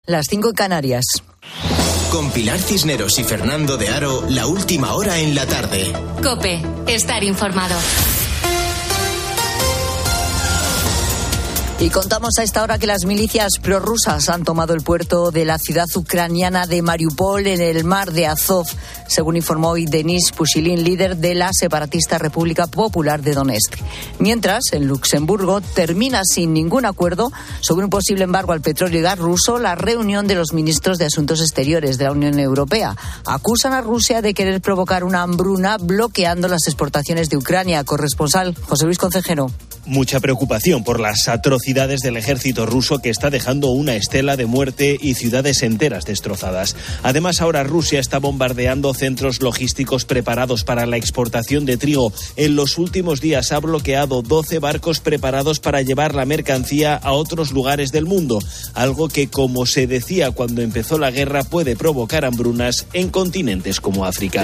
las 5 en Canarias. Con Pilar Cisneros y Fernando de Aro, la última hora en la tarde. COPE, estar informado. Y contamos a esta hora que las milicias prorrusas han tomado el puerto de la ciudad ucraniana de Mariupol en el mar de Azov, según informó hoy Denis Pushilin, líder de la separatista República Popular de Donetsk. Mientras, en Luxemburgo termina sin ningún acuerdo sobre un posible embargo al petróleo y gas ruso la reunión de los ministros de Asuntos Exteriores de la Unión Europea. Acusan a Rusia de querer provocar una hambruna bloqueando las exportaciones de Ucrania. Corresponsal José Luis Concejero. Mucha preocupación por las atrocidades del ejército ruso, que está dejando una estela de muerte y ciudades enteras destrozadas. Además, ahora Rusia está bombardeando centros logísticos preparados para la exportación de trigo. En los últimos días ha bloqueado 12 barcos preparados para llevar la mercancía a otros lugares del mundo, algo que, como se decía cuando empezó la guerra, puede provocar hambrunas en continentes como África.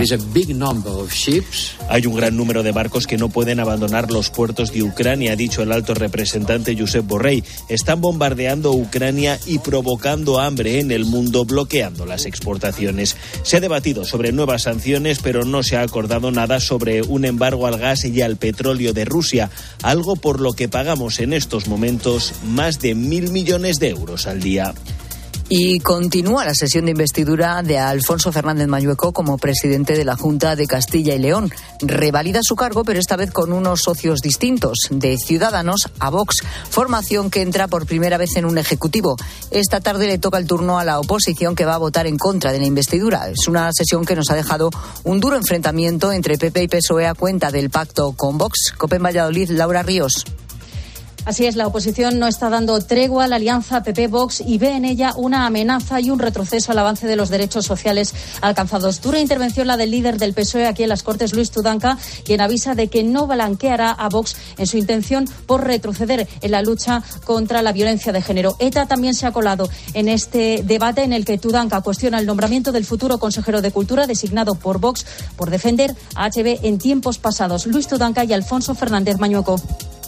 Hay un gran número de barcos que no pueden abandonar los puertos de Ucrania, ha dicho el alto representante Josep Borrell. Están bombardeando Ucrania y provocando hambre en el mundo, bloqueando las exportaciones. Se ha debatido sobre nuevas sanciones, pero no se ha acordado nada sobre un embargo al gas y al petróleo de Rusia, algo por lo que pagamos en estos momentos más de 1.000 millones de euros al día. Y continúa la sesión de investidura de Alfonso Fernández Mañueco como presidente de la Junta de Castilla y León. Revalida su cargo, pero esta vez con unos socios distintos, de Ciudadanos a Vox, formación que entra por primera vez en un ejecutivo. Esta tarde le toca el turno a la oposición, que va a votar en contra de la investidura. Es una sesión que nos ha dejado un duro enfrentamiento entre PP y PSOE a cuenta del pacto con Vox. COPE en Valladolid, Laura Ríos. Así es, la oposición no está dando tregua a la alianza PP-Vox y ve en ella una amenaza y un retroceso al avance de los derechos sociales alcanzados. Dura intervención la del líder del PSOE aquí en las Cortes, Luis Tudanca, quien avisa de que no blanqueará a Vox en su intención por retroceder en la lucha contra la violencia de género. ETA también se ha colado en este debate en el que Tudanca cuestiona el nombramiento del futuro consejero de Cultura designado por Vox por defender a HB en tiempos pasados. Luis Tudanca y Alfonso Fernández Mañueco.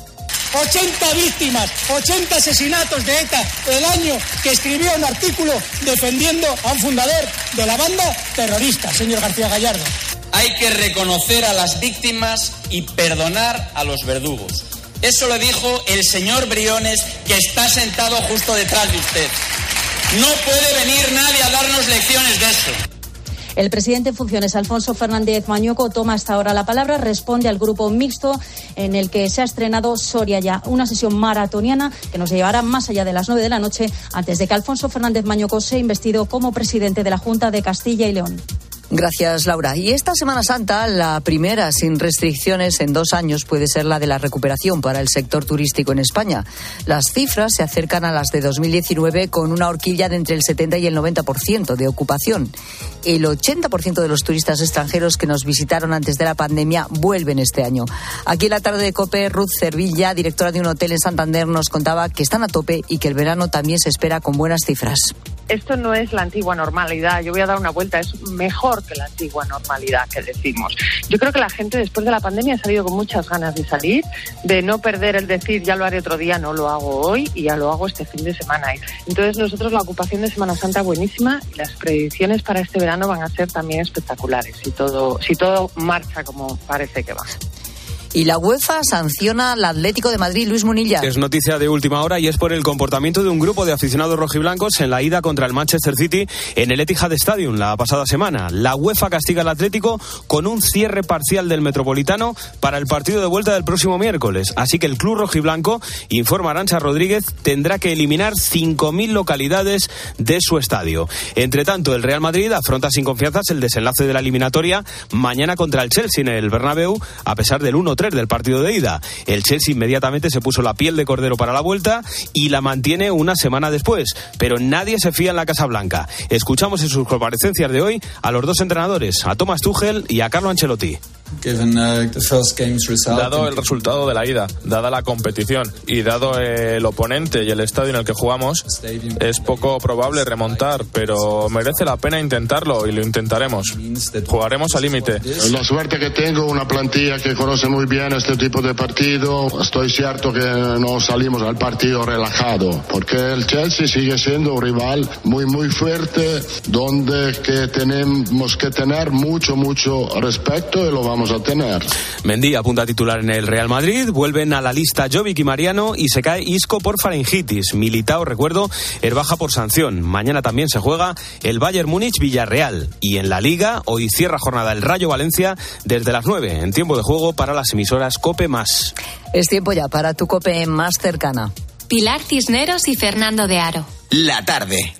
80 víctimas, 80 asesinatos de ETA el año que escribió un artículo defendiendo a un fundador de la banda terrorista, señor García Gallardo. Hay que reconocer a las víctimas y perdonar a los verdugos. Eso lo dijo el señor Briones, que está sentado justo detrás de usted. No puede venir nadie a darnos lecciones de eso. El presidente en funciones, Alfonso Fernández Mañueco, toma hasta ahora la palabra, responde al grupo mixto en el que se ha estrenado Soria Ya, una sesión maratoniana que nos llevará más allá de las 9 de la noche antes de que Alfonso Fernández Mañueco sea investido como presidente de la Junta de Castilla y León. Gracias, Laura. Y esta Semana Santa, la primera sin restricciones en 2 años, puede ser la de la recuperación para el sector turístico en España. Las cifras se acercan a las de 2019, con una horquilla de entre el 70 y el 90% de ocupación. El 80% de los turistas extranjeros que nos visitaron antes de la pandemia vuelven este año. Aquí en la tarde de COPE, Ruth Cervilla, directora de un hotel en Santander, nos contaba que están a tope y que el verano también se espera con buenas cifras. Esto no es la antigua normalidad, yo voy a dar una vuelta, es mejor que la antigua normalidad que decimos. Yo creo que la gente después de la pandemia ha salido con muchas ganas de salir, de no perder el decir ya lo haré otro día, no lo hago hoy y ya lo hago este fin de semana. Entonces nosotros la ocupación de Semana Santa buenísima y las predicciones para este verano van a ser también espectaculares si todo marcha como parece que va. Y la UEFA sanciona al Atlético de Madrid. Luis Munilla. Es noticia de última hora y es por el comportamiento de un grupo de aficionados rojiblancos en la ida contra el Manchester City en el Etihad Stadium la pasada semana. La UEFA castiga al Atlético con un cierre parcial del Metropolitano para el partido de vuelta del próximo miércoles. Así que el club rojiblanco, informa Arantxa Rodríguez, tendrá que eliminar 5.000 localidades de su estadio. Entre tanto, el Real Madrid afronta sin confianzas el desenlace de la eliminatoria mañana contra el Chelsea en el Bernabéu, a pesar del 1-3 del partido de ida. El Chelsea inmediatamente se puso la piel de cordero para la vuelta y la mantiene una semana después, pero nadie se fía en la Casa Blanca. Escuchamos en sus comparecencias de hoy a los dos entrenadores, a Thomas Tuchel y a Carlo Ancelotti. Dado el resultado de la ida, dada la competición y dado el oponente y el estadio en el que jugamos, es poco probable remontar, pero merece la pena intentarlo y lo intentaremos. Jugaremos al límite. La suerte que tengo, una plantilla que conoce muy bien este tipo de partido. Estoy cierto que no salimos al partido relajado, porque el Chelsea sigue siendo un rival muy fuerte, donde que tenemos que tener mucho respeto y lo vamos a tener. Mendy apunta a titular en el Real Madrid, vuelven a la lista Jovic y Mariano y se cae Isco por faringitis. Militao, recuerdo, es baja por sanción. Mañana también se juega el Bayern Múnich-Villarreal. Y en la Liga, hoy cierra jornada el Rayo Valencia desde las 9, en tiempo de juego para las emisoras COPE+. Es tiempo ya para tu COPE más cercana. Pilar Cisneros y Fernando de Aro. La tarde.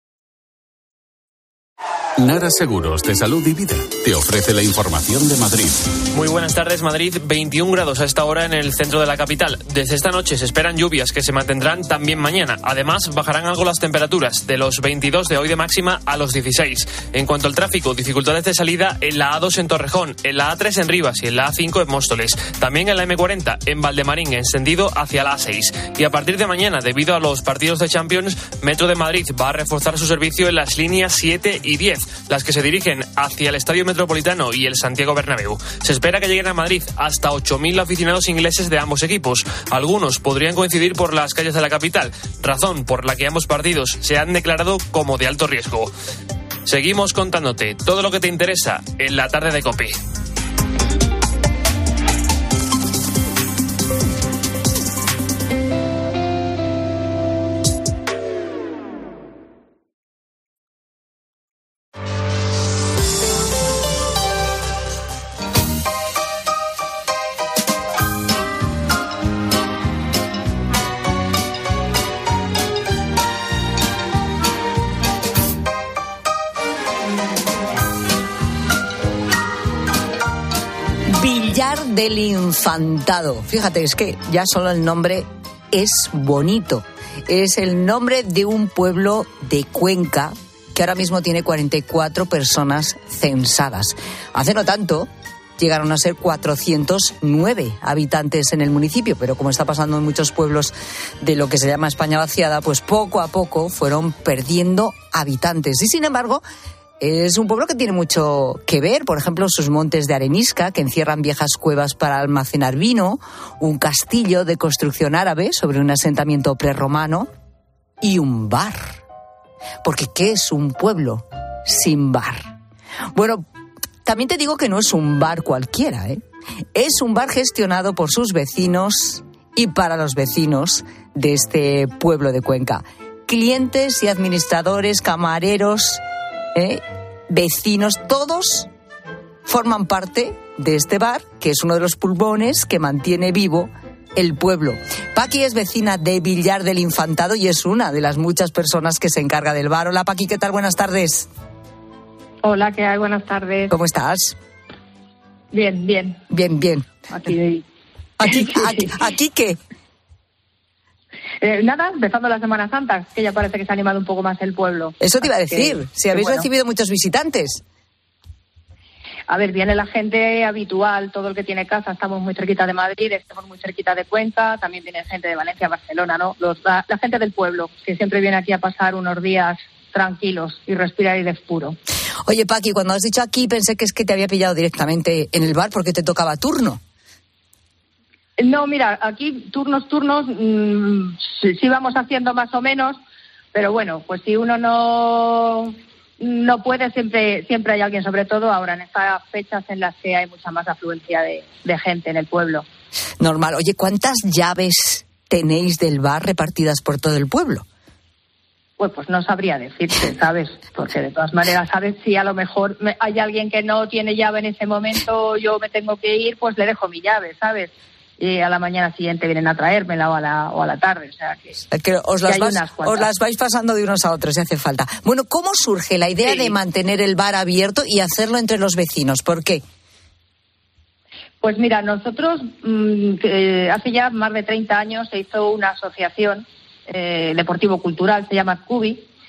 Nara Seguros de Salud y Vida te ofrece la información de Madrid. Muy buenas tardes, Madrid. 21 grados a esta hora en el centro de la capital. Desde esta noche se esperan lluvias que se mantendrán también mañana. Además, bajarán algo las temperaturas, de los 22 de hoy de máxima a los 16. En cuanto al tráfico, dificultades de salida en la A2 en Torrejón, en la A3 en Rivas y en la A5 en Móstoles. También en la M40 en Valdemarín, encendido hacia la A6. Y a partir de mañana, debido a los partidos de Champions, Metro de Madrid va a reforzar su servicio en las líneas 7 y 10. Las que se dirigen hacia el Estadio Metropolitano y el Santiago Bernabéu. Se espera que lleguen a Madrid hasta 8.000 aficionados ingleses de ambos equipos. Algunos podrían coincidir por las calles de la capital, razón por la que ambos partidos se han declarado como de alto riesgo. Seguimos contándote todo lo que te interesa en la tarde de COPE. Del Infantado. Fíjate, es que ya solo el nombre es bonito. Es el nombre de un pueblo de Cuenca que ahora mismo tiene 44 personas censadas. Hace no tanto llegaron a ser 409 habitantes en el municipio, pero como está pasando en muchos pueblos de lo que se llama España vaciada, pues poco a poco fueron perdiendo habitantes. Y sin embargo, es un pueblo que tiene mucho que ver, por ejemplo, sus montes de arenisca, que encierran viejas cuevas para almacenar vino, un castillo de construcción árabe sobre un asentamiento prerromano y un bar. Porque ¿qué es un pueblo sin bar? Bueno, también te digo que no es un bar cualquiera, ¿eh? Es un bar gestionado por sus vecinos y para los vecinos de este pueblo de Cuenca. Clientes y administradores, camareros, vecinos, todos forman parte de este bar, que es uno de los pulmones que mantiene vivo el pueblo. Paqui es vecina de Villar del Infantado y es una de las muchas personas que se encarga del bar. Hola, Paqui, ¿qué tal? Buenas tardes. Hola, ¿qué hay? Buenas tardes. ¿Cómo estás? Bien. Bien. ¿Aquí qué? Nada, empezando la Semana Santa, que ya parece que se ha animado un poco más el pueblo. Eso te iba a decir, si habéis recibido muchos visitantes. A ver, viene la gente habitual, todo el que tiene casa, estamos muy cerquita de Madrid, estamos muy cerquita de Cuenca, también viene gente de Valencia, Barcelona, ¿no? La gente del pueblo, que siempre viene aquí a pasar unos días tranquilos y respirar aire puro. Oye, Paqui, cuando has dicho aquí pensé que es que te había pillado directamente en el bar porque te tocaba turno. No, mira, aquí turnos, sí vamos haciendo más o menos, pero bueno, pues si uno no puede, siempre hay alguien, sobre todo ahora en estas fechas en las que hay mucha más afluencia de gente en el pueblo. Normal. Oye, ¿cuántas llaves tenéis del bar repartidas por todo el pueblo? Pues no sabría decirte, ¿sabes? Porque de todas maneras, ¿sabes? Si a lo mejor hay alguien que no tiene llave en ese momento, yo me tengo que ir, pues le dejo mi llave, ¿sabes? Y a la mañana siguiente vienen a traérmela o a la tarde, o sea que os las vais pasando de unos a otros si hace falta. Bueno, ¿cómo surge la idea de mantener el bar abierto y hacerlo entre los vecinos? ¿Por qué? Pues mira, nosotros hace ya más de 30 años se hizo una asociación deportivo-cultural, se llama CUBI,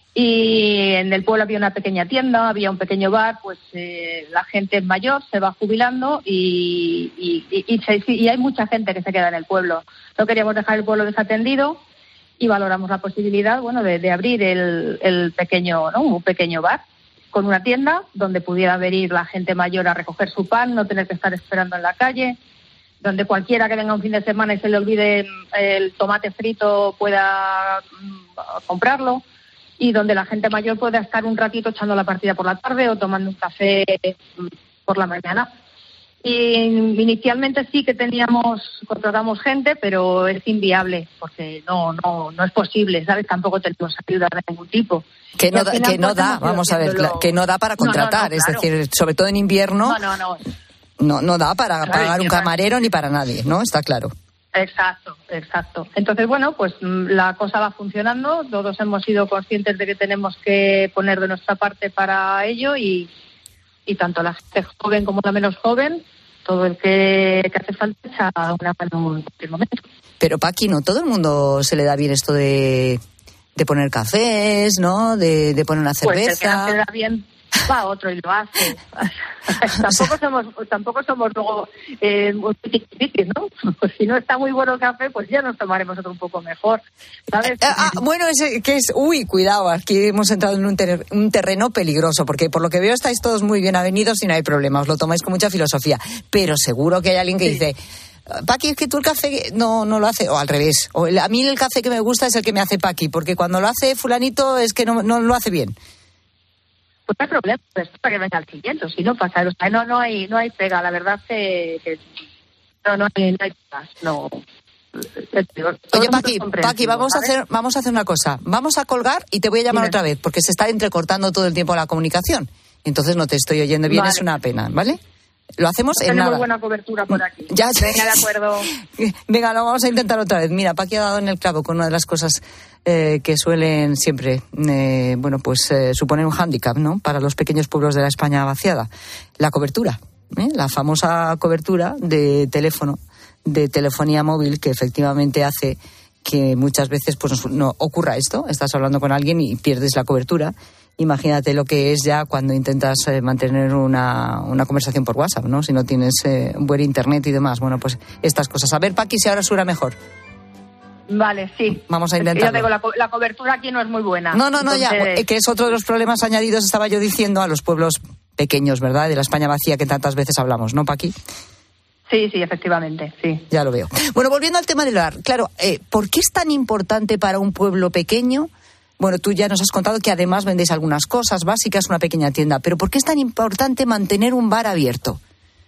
Y en el pueblo había una pequeña tienda, había un pequeño bar, pues la gente mayor se va jubilando y hay mucha gente que se queda en el pueblo. No queríamos dejar el pueblo desatendido y valoramos la posibilidad, bueno, de abrir el pequeño, ¿no? Un pequeño bar con una tienda donde pudiera venir la gente mayor a recoger su pan, no tener que estar esperando en la calle, donde cualquiera que venga un fin de semana y se le olvide el tomate frito pueda comprarlo, y donde la gente mayor pueda estar un ratito echando la partida por la tarde o tomando un café por la mañana. Y inicialmente sí que contratamos gente, pero es inviable porque no es posible, ¿sabes? Tampoco tenemos ayuda de ningún tipo. Que no da, vamos a ver, que no da para contratar, es decir, sobre todo en invierno, no da para pagar un camarero ni para nadie, ¿no? Está claro. Exacto. Entonces, bueno, pues la cosa va funcionando, todos hemos sido conscientes de que tenemos que poner de nuestra parte para ello y tanto la gente joven como la menos joven, todo el que hace falta echa una mano en cualquier momento. Pero Paqui, no todo el mundo se le da bien esto de poner cafés, ¿no? De poner una cerveza. Pues el que no se le da bien va a otro y lo hace. tampoco somos luego tiquitiquis, ¿no? Pues si no está muy bueno el café, pues ya nos tomaremos otro un poco mejor, ¿sabes? Bueno, cuidado, aquí hemos entrado en un terreno peligroso, porque por lo que veo estáis todos muy bien avenidos y no hay problema, os lo tomáis con mucha filosofía, pero seguro que hay alguien que dice: Paqui, es que tú el café no lo hace, o al revés, a mí el café que me gusta es el que me hace Paqui, porque cuando lo hace fulanito es que no lo hace bien. Pues no hay problema, pues para que venga al siguiente, si no pasa, o sea, no hay pega, la verdad que no hay pegas, no. Oye, Paqui, vamos a hacer una cosa, vamos a colgar y te voy a llamar otra vez, porque se está entrecortando todo el tiempo la comunicación, entonces no te estoy oyendo bien, vale. Es una pena, ¿vale? Lo hacemos en nada. Tenemos buena cobertura por aquí. Ya. Venga, de acuerdo. Venga, lo vamos a intentar otra vez. Mira, Paqui ha dado en el clavo con una de las cosas que suelen siempre, suponer un hándicap, ¿no? Para los pequeños pueblos de la España vaciada. La cobertura, la famosa cobertura de teléfono, de telefonía móvil, que efectivamente hace que muchas veces pues no ocurra esto. Estás hablando con alguien y pierdes la cobertura. Imagínate lo que es ya cuando intentas mantener una conversación por WhatsApp, ¿no? Si no tienes buen internet y demás. Bueno, pues estas cosas. A ver, Paqui, si ahora suena mejor. Vale, sí. Vamos a intentarlo. Yo digo, la cobertura aquí no es muy buena. No, entonces... ya, que es otro de los problemas añadidos, estaba yo diciendo, a los pueblos pequeños, ¿verdad? De la España vacía que tantas veces hablamos, ¿no, Paqui? Sí, efectivamente, sí. Ya lo veo. Bueno, volviendo al tema del bar. Claro, ¿por qué es tan importante para un pueblo pequeño? Bueno, tú ya nos has contado que además vendéis algunas cosas básicas, una pequeña tienda, pero ¿por qué es tan importante mantener un bar abierto?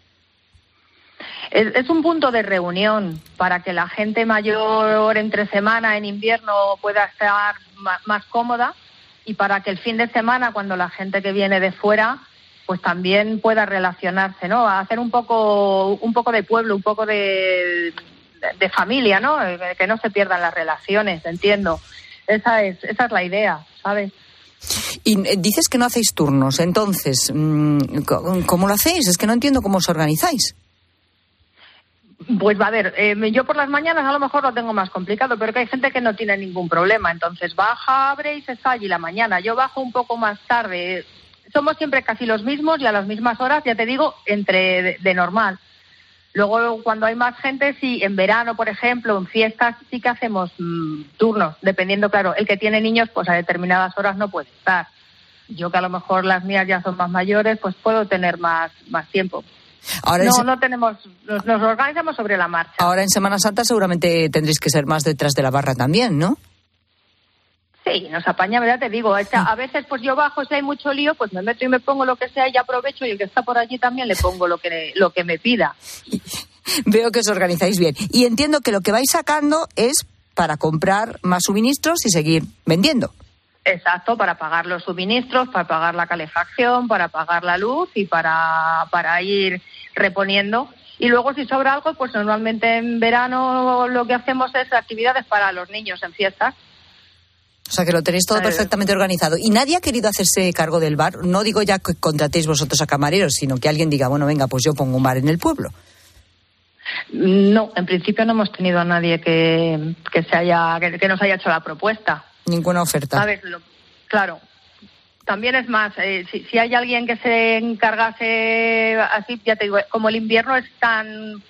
Es un punto de reunión para que la gente mayor entre semana, en invierno, pueda estar más cómoda, y para que el fin de semana, cuando la gente que viene de fuera, pues también pueda relacionarse, ¿no? A hacer un poco de pueblo, un poco de familia, ¿no? Que no se pierdan las relaciones, entiendo. Esa es la idea, ¿sabes? Y dices que no hacéis turnos, entonces, ¿cómo lo hacéis? Es que no entiendo cómo os organizáis. Pues a ver, yo por las mañanas a lo mejor lo tengo más complicado, pero que hay gente que no tiene ningún problema, entonces baja, abre y se está allí la mañana. Yo bajo un poco más tarde, somos siempre casi los mismos y a las mismas horas, ya te digo, de normal. Luego, cuando hay más gente, sí, en verano, por ejemplo, en fiestas, sí que hacemos turnos, dependiendo, claro, el que tiene niños, pues a determinadas horas no puede estar. Yo, que a lo mejor las mías ya son más mayores, pues puedo tener más tiempo. Ahora no tenemos, nos organizamos sobre la marcha. Ahora en Semana Santa seguramente tendréis que ser más detrás de la barra también, ¿no? Sí, nos apaña, ¿verdad? Te digo, a veces pues yo bajo, si hay mucho lío, pues me meto y me pongo lo que sea y aprovecho, y el que está por allí también le pongo lo que me pida. Veo que os organizáis bien. Y entiendo que lo que vais sacando es para comprar más suministros y seguir vendiendo. Exacto, para pagar los suministros, para pagar la calefacción, para pagar la luz y para ir reponiendo. Y luego, si sobra algo, pues normalmente en verano lo que hacemos es actividades para los niños en fiestas. O sea, que lo tenéis todo perfectamente organizado. ¿Y nadie ha querido hacerse cargo del bar? No digo ya que contratéis vosotros a camareros, sino que alguien diga, bueno, venga, pues yo pongo un bar en el pueblo. No, en principio no hemos tenido a nadie que nos haya hecho la propuesta. Ninguna oferta. ¿Sabes? claro. También es más, si hay alguien que se encargase así, ya te digo, como el invierno es tan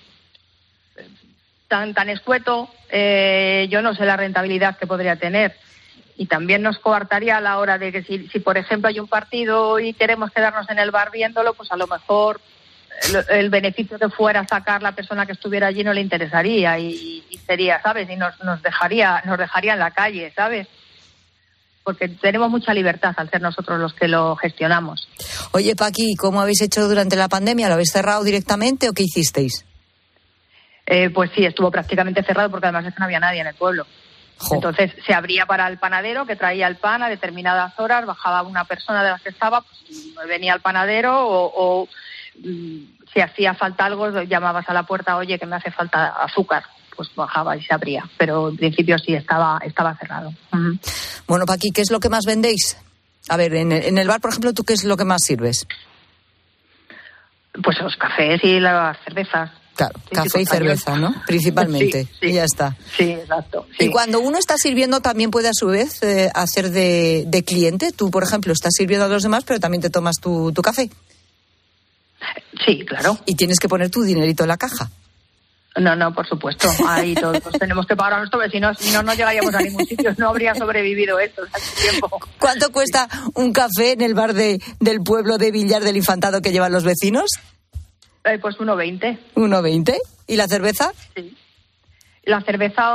escueto, yo no sé la rentabilidad que podría tener. Y también nos coartaría a la hora de que si por ejemplo hay un partido y queremos quedarnos en el bar viéndolo, pues a lo mejor el beneficio que fuera sacar la persona que estuviera allí no le interesaría y sería, ¿sabes? Y nos dejaría en la calle, ¿sabes? Porque tenemos mucha libertad al ser nosotros los que lo gestionamos. Oye, Paqui, ¿cómo habéis hecho durante la pandemia? ¿Lo habéis cerrado directamente o qué hicisteis? Pues sí, estuvo prácticamente cerrado porque además es que no había nadie en el pueblo. Jo. Entonces se abría para el panadero que traía el pan a determinadas horas, bajaba una persona de las que estaba, pues venía el panadero o si hacía falta algo llamabas a la puerta, oye, que me hace falta azúcar. Pues bajaba y se abría, pero en principio sí estaba cerrado. Uh-huh. Bueno, Paqui, ¿qué es lo que más vendéis? A ver, en el bar, por ejemplo, ¿tú qué es lo que más sirves? Pues los cafés y las cervezas. Claro, sí, café y cerveza, ¿no? Principalmente, sí, y ya está. Sí, exacto. Sí. Y cuando uno está sirviendo también puede a su vez hacer de cliente. Tú, por ejemplo, estás sirviendo a los demás, pero también te tomas tu café. Sí, claro. Y tienes que poner tu dinerito en la caja. No, por supuesto. Ahí todos tenemos que pagar a nuestro vecino, si no llegaríamos a ningún sitio, no habría sobrevivido esto hace tiempo. ¿Cuánto cuesta un café en el bar del pueblo de Villar del Infantado que llevan los vecinos? Pues 1,20. ¿1,20? ¿Y la cerveza? Sí. La cerveza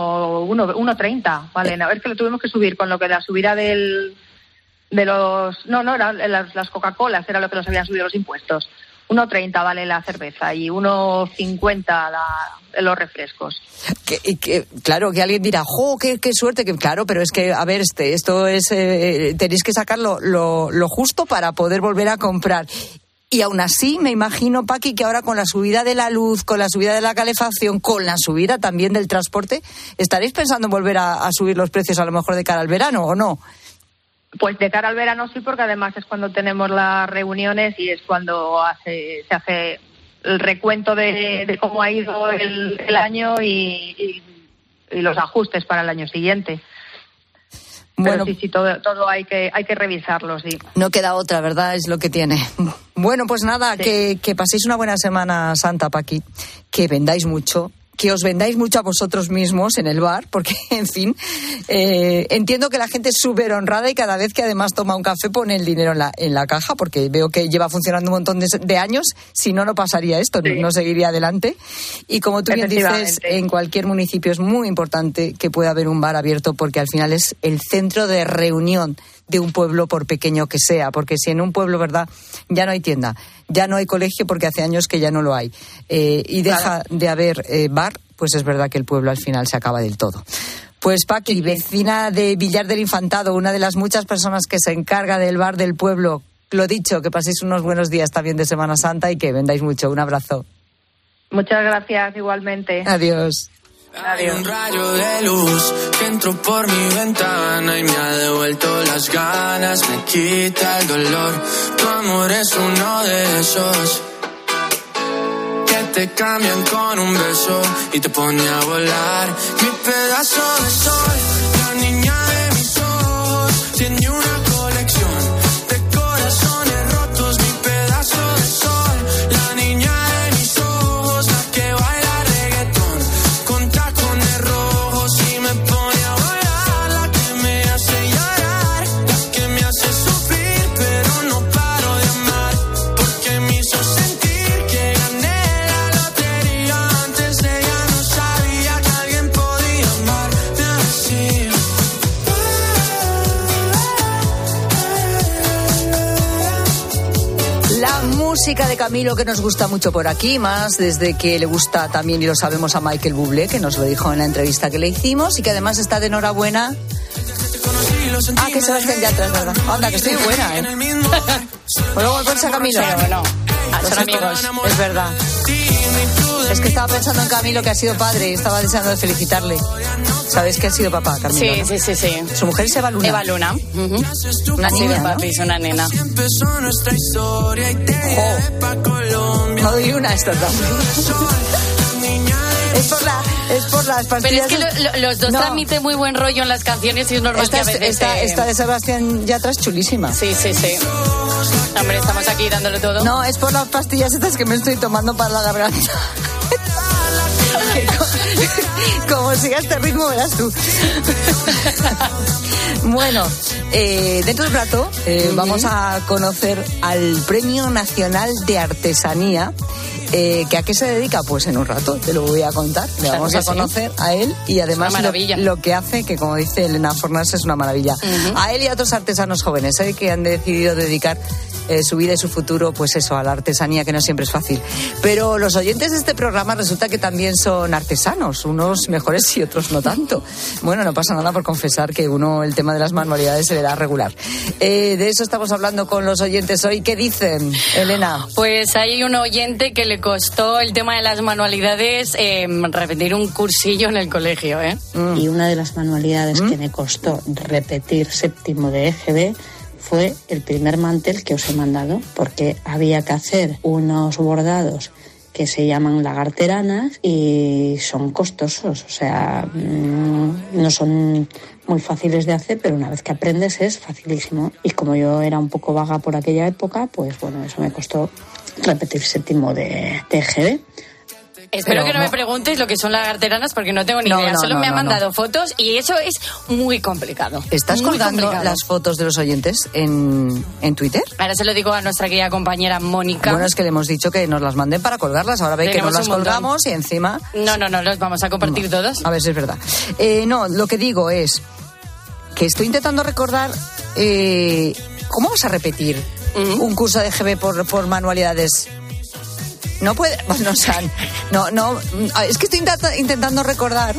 1,30, vale. A ver, que lo tuvimos que subir con lo que la subida de los... No, eran las Coca-Colas, era lo que nos habían subido los impuestos. 1,30 vale la cerveza y 1,50 los refrescos. Claro, que alguien dirá, ¡jo, qué suerte! Claro, pero es que, a ver, esto es... tenéis que sacar lo justo para poder volver a comprar. Y aún así, me imagino, Paqui, que ahora con la subida de la luz, con la subida de la calefacción, con la subida también del transporte, ¿estaréis pensando en volver a subir los precios a lo mejor de cara al verano o no? Pues de cara al verano sí, porque además es cuando tenemos las reuniones y es cuando se hace el recuento de cómo ha ido el año y los ajustes para el año siguiente. Bueno, pero sí, todo hay que revisarlo, sí. No queda otra, ¿verdad? Es lo que tiene. Bueno, pues nada, sí. Que paséis una buena Semana Santa, Paqui, que vendáis mucho, que os vendáis mucho a vosotros mismos en el bar, porque, en fin, entiendo que la gente es súper honrada y cada vez que además toma un café pone el dinero en la caja, porque veo que lleva funcionando un montón de años, si no pasaría esto, sí. No seguiría adelante. Y como tú bien dices, en cualquier municipio es muy importante que pueda haber un bar abierto, porque al final es el centro de reunión de un pueblo, por pequeño que sea, porque si en un pueblo, ¿verdad?, ya no hay tienda, ya no hay colegio, porque hace años que ya no lo hay, y deja de haber bar, pues es verdad que el pueblo al final se acaba del todo. Pues Paqui, vecina de Villar del Infantado, una de las muchas personas que se encarga del bar del pueblo, lo dicho, que paséis unos buenos días también de Semana Santa y que vendáis mucho. Un abrazo. Muchas gracias, igualmente. Adiós. Hay un rayo de luz que entró por mi ventana y me ha devuelto las ganas, me quita el dolor. Tu amor es uno de esos que te cambian con un beso y te pone a volar. Mi pedazo de sol, la niña de mis ojos, tiene una colección de corazones rotos. Mi pedazo de sol, la niña de mis ojos, la que baila reggaetón con tacones rojos y me pone a volar. La que me hace llorar, la que me hace sufrir, pero no paro de amar, porque me hizo sentir que gané la lotería. Antes de ella no sabía que alguien podía amarme así. La música de Camilo, que nos gusta mucho por aquí, más desde que le gusta también, y lo sabemos, a Michael Bublé, que nos lo dijo en la entrevista que le hicimos, y que además está de enhorabuena. Que Sebastián Yatra, es verdad. Anda, que estoy buena, O luego el a Camilo. Bueno, son amigos. Es verdad. Es que estaba pensando en Camilo, que ha sido padre, y estaba deseando de felicitarle. ¿Sabes que ha sido papá, Camilo? Sí, ¿no? sí. Su mujer es Eva Luna. Eva Luna. Uh-huh. Una niña, papi, es una nena. No doy una esta también. Es por las pastillas. Pero es que los dos transmiten muy buen rollo en las canciones y es normal que a veces... Esta de Sebastián Yatra es chulísima. Sí. Hombre, estamos aquí dándolo todo. No, es por las pastillas estas que me estoy tomando para la garganta. Como siga este ritmo, verás tú. Bueno, dentro de un rato vamos a conocer al Premio Nacional de Artesanía. ¿Que a qué se dedica? Pues en un rato te lo voy a contar. Le vamos a conocer a él y además lo que hace, que como dice Elena Fornas, es una maravilla. A él y a otros artesanos jóvenes que han decidido dedicar su vida y su futuro, pues eso, a la artesanía, que no siempre es fácil. Pero los oyentes de este programa resulta que también son artesanos, unos mejores y otros no tanto. Bueno, no pasa nada por confesar que uno el tema de las manualidades se le da regular. De eso estamos hablando con los oyentes hoy. ¿Qué dicen, Elena? Pues hay un oyente que le costó el tema de las manualidades repetir un cursillo en el colegio, Y una de las manualidades que me costó repetir séptimo de EGB fue el primer mantel que os he mandado, porque había que hacer unos bordados que se llaman lagarteranas y son costosos, o sea, no son muy fáciles de hacer, pero una vez que aprendes es facilísimo. Y como yo era un poco vaga por aquella época, pues bueno, eso me costó repetir séptimo de EGB. Espero que no me preguntes lo que son lagarteranas porque no tengo ni idea. Solo me han mandado fotos y eso es muy complicado. ¿Estás colgando las fotos de los oyentes en Twitter? Ahora se lo digo a nuestra querida compañera Mónica. Bueno, es que le hemos dicho que nos las manden para colgarlas. Ahora veis que no las colgamos y encima... No, los vamos a compartir todos. A ver si es verdad. No, lo que digo es que estoy intentando recordar... ¿Cómo vas a repetir un curso de GB por manualidades? No puede, bueno, o sea, no, es que estoy intentando recordar.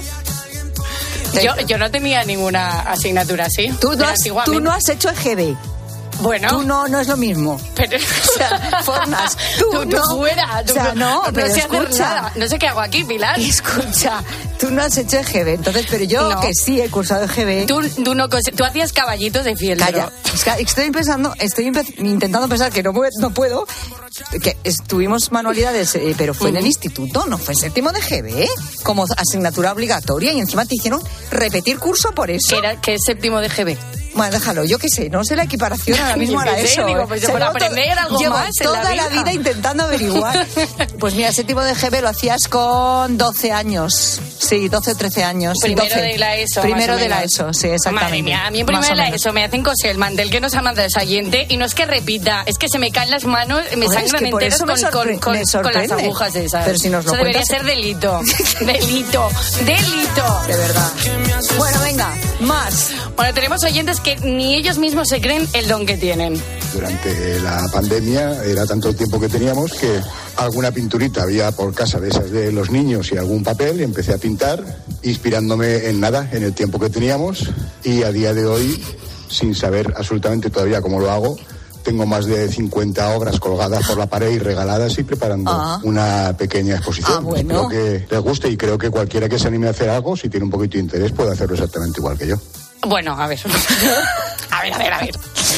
Yo no tenía ninguna asignatura así. Tú no has hecho EGB. Bueno. Tú no es lo mismo. Pero, o sea, Fornas, tú no. Fuera. O sea, no sé hacer nada. No sé qué hago aquí, Pilar. Escucha, tú no has hecho EGB, entonces, pero yo que sí he cursado EGB. Tú hacías caballitos de fieltro. Calla. Estoy intentando pensar que no puedo. Que tuvimos manualidades, pero fue en el instituto, no fue séptimo de EGB, como asignatura obligatoria, y encima te hicieron repetir curso por eso. ¿Qué es séptimo de EGB? Bueno, déjalo, yo qué sé, no sé la equiparación ahora mismo a eso. Digo, pues por aprender algo llevo más toda la vida intentando averiguar. Pues mira, séptimo de EGB lo hacías con 12 años. Sí, 12 o 13 años. Primero de la ESO. Primero de la ESO, sí, exactamente. Madre mía, a mí en primero de la ESO me hacen coser el mantel que nos ha mandado esa oyente y no es que repita, es que se me caen las manos, me sangran enteras con las agujas esas. Pero si nos lo eso debería ser delito. Delito. De verdad. Bueno, venga, más. Bueno, tenemos oyentes que ni ellos mismos se creen el don que tienen. Durante la pandemia era tanto el tiempo que teníamos que alguna pinturita había por casa de esas de los niños y algún papel, y empecé a pintar inspirándome en el tiempo que teníamos, y a día de hoy, sin saber absolutamente todavía cómo lo hago, tengo más de 50 obras colgadas por la pared y regaladas y preparando una pequeña exposición. Bueno. Espero que les guste, y creo que cualquiera que se anime a hacer algo, si tiene un poquito de interés, puede hacerlo exactamente igual que yo. Bueno, a ver. A ver.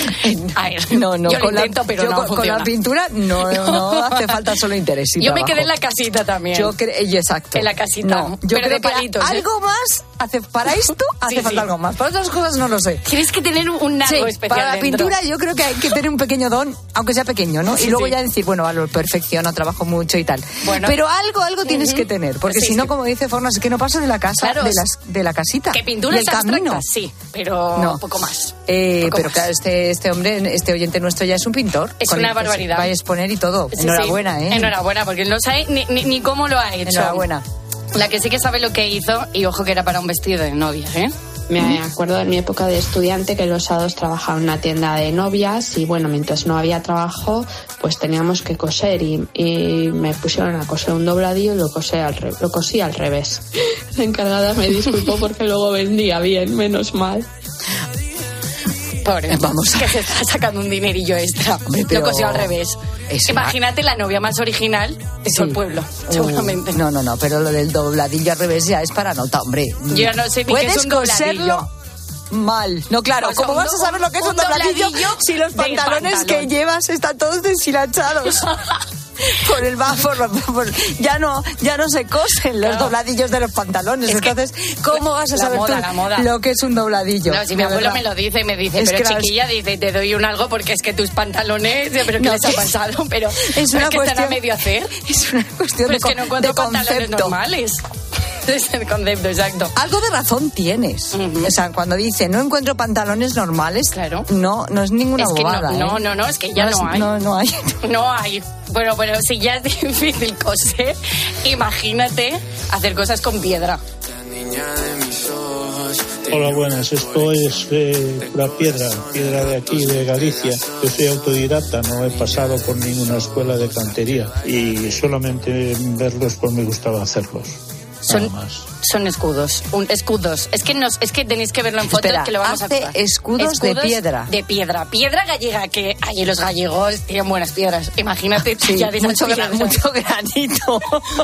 No, yo lo intento, pero no funciona. Con la pintura no hace falta solo interés. Yo me quedé en la casita también. Exacto. En la casita. No, yo pero creo de palitos, que algo más para esto hace falta algo más. Para otras cosas no lo sé. Tienes que tener un algo especial para la dentro. pintura yo creo que hay que tener un pequeño don, aunque sea pequeño, ¿no? Y luego ya decir, bueno, lo perfecciono, trabajo mucho y tal. Bueno, pero algo tienes que tener, porque si no, como dice Fornas, es que no pasa de la casa, de la casita. Que pinturas abstractas, sí, pero un poco más. Pero claro, este hombre, este oyente nuestro ya es un pintor. Es una barbaridad. Va a exponer y todo. Enhorabuena, ¿eh? Enhorabuena, porque no sabe ni cómo lo ha hecho. Enhorabuena. La que sí que sabe lo que hizo, y ojo que era para un vestido de novia, ¿eh? Me acuerdo de mi época de estudiante que los sábados trabajaba en una tienda de novias y bueno, mientras no había trabajo pues teníamos que coser y me pusieron a coser un dobladillo y lo cosí al revés. La encargada me disculpó porque luego vendía bien, menos mal. Pobre, que se está sacando un dinerillo extra. Lo cosió al revés. Imagínate la novia más original de todo el pueblo, seguramente. No, pero lo del dobladillo al revés ya es para nota, hombre. Yo no sé ni qué es un dobladillo. Mal. No, claro, o sea, ¿cómo vas a saber lo que es un dobladillo si los pantalones que llevas están todos deshilachados? por el ya no se cosen los dobladillos de los pantalones. Entonces, ¿cómo vas a saber tú lo que es un dobladillo? No, si mi abuelo me lo dice, me dice, pero chiquilla, dice, te doy un algo porque es que tus pantalones, pero ¿qué les ha pasado? Pero es una cuestión, están a medio hacer. Es una cuestión pues que no encuentro pantalones normales. Es el concepto, exacto. Algo de razón tienes. O sea, cuando dice no encuentro pantalones normales, claro, no es ninguna bobada. No, es que ya no hay. No hay. No hay. Bueno, pero si ya es difícil coser, imagínate hacer cosas con piedra. Hola, buenas. Esto es pura piedra de aquí, de Galicia. Yo soy autodidacta, no he pasado por ninguna escuela de cantería y solamente verlos pues me gustaba hacerlos. Son escudos. Es que tenéis que verlo en fotos. Espera, que lo vamos a hacer. Escudos de piedra. De piedra. Piedra gallega, que allí los gallegos tienen buenas piedras. Imagínate, sí, ya de mucho granito.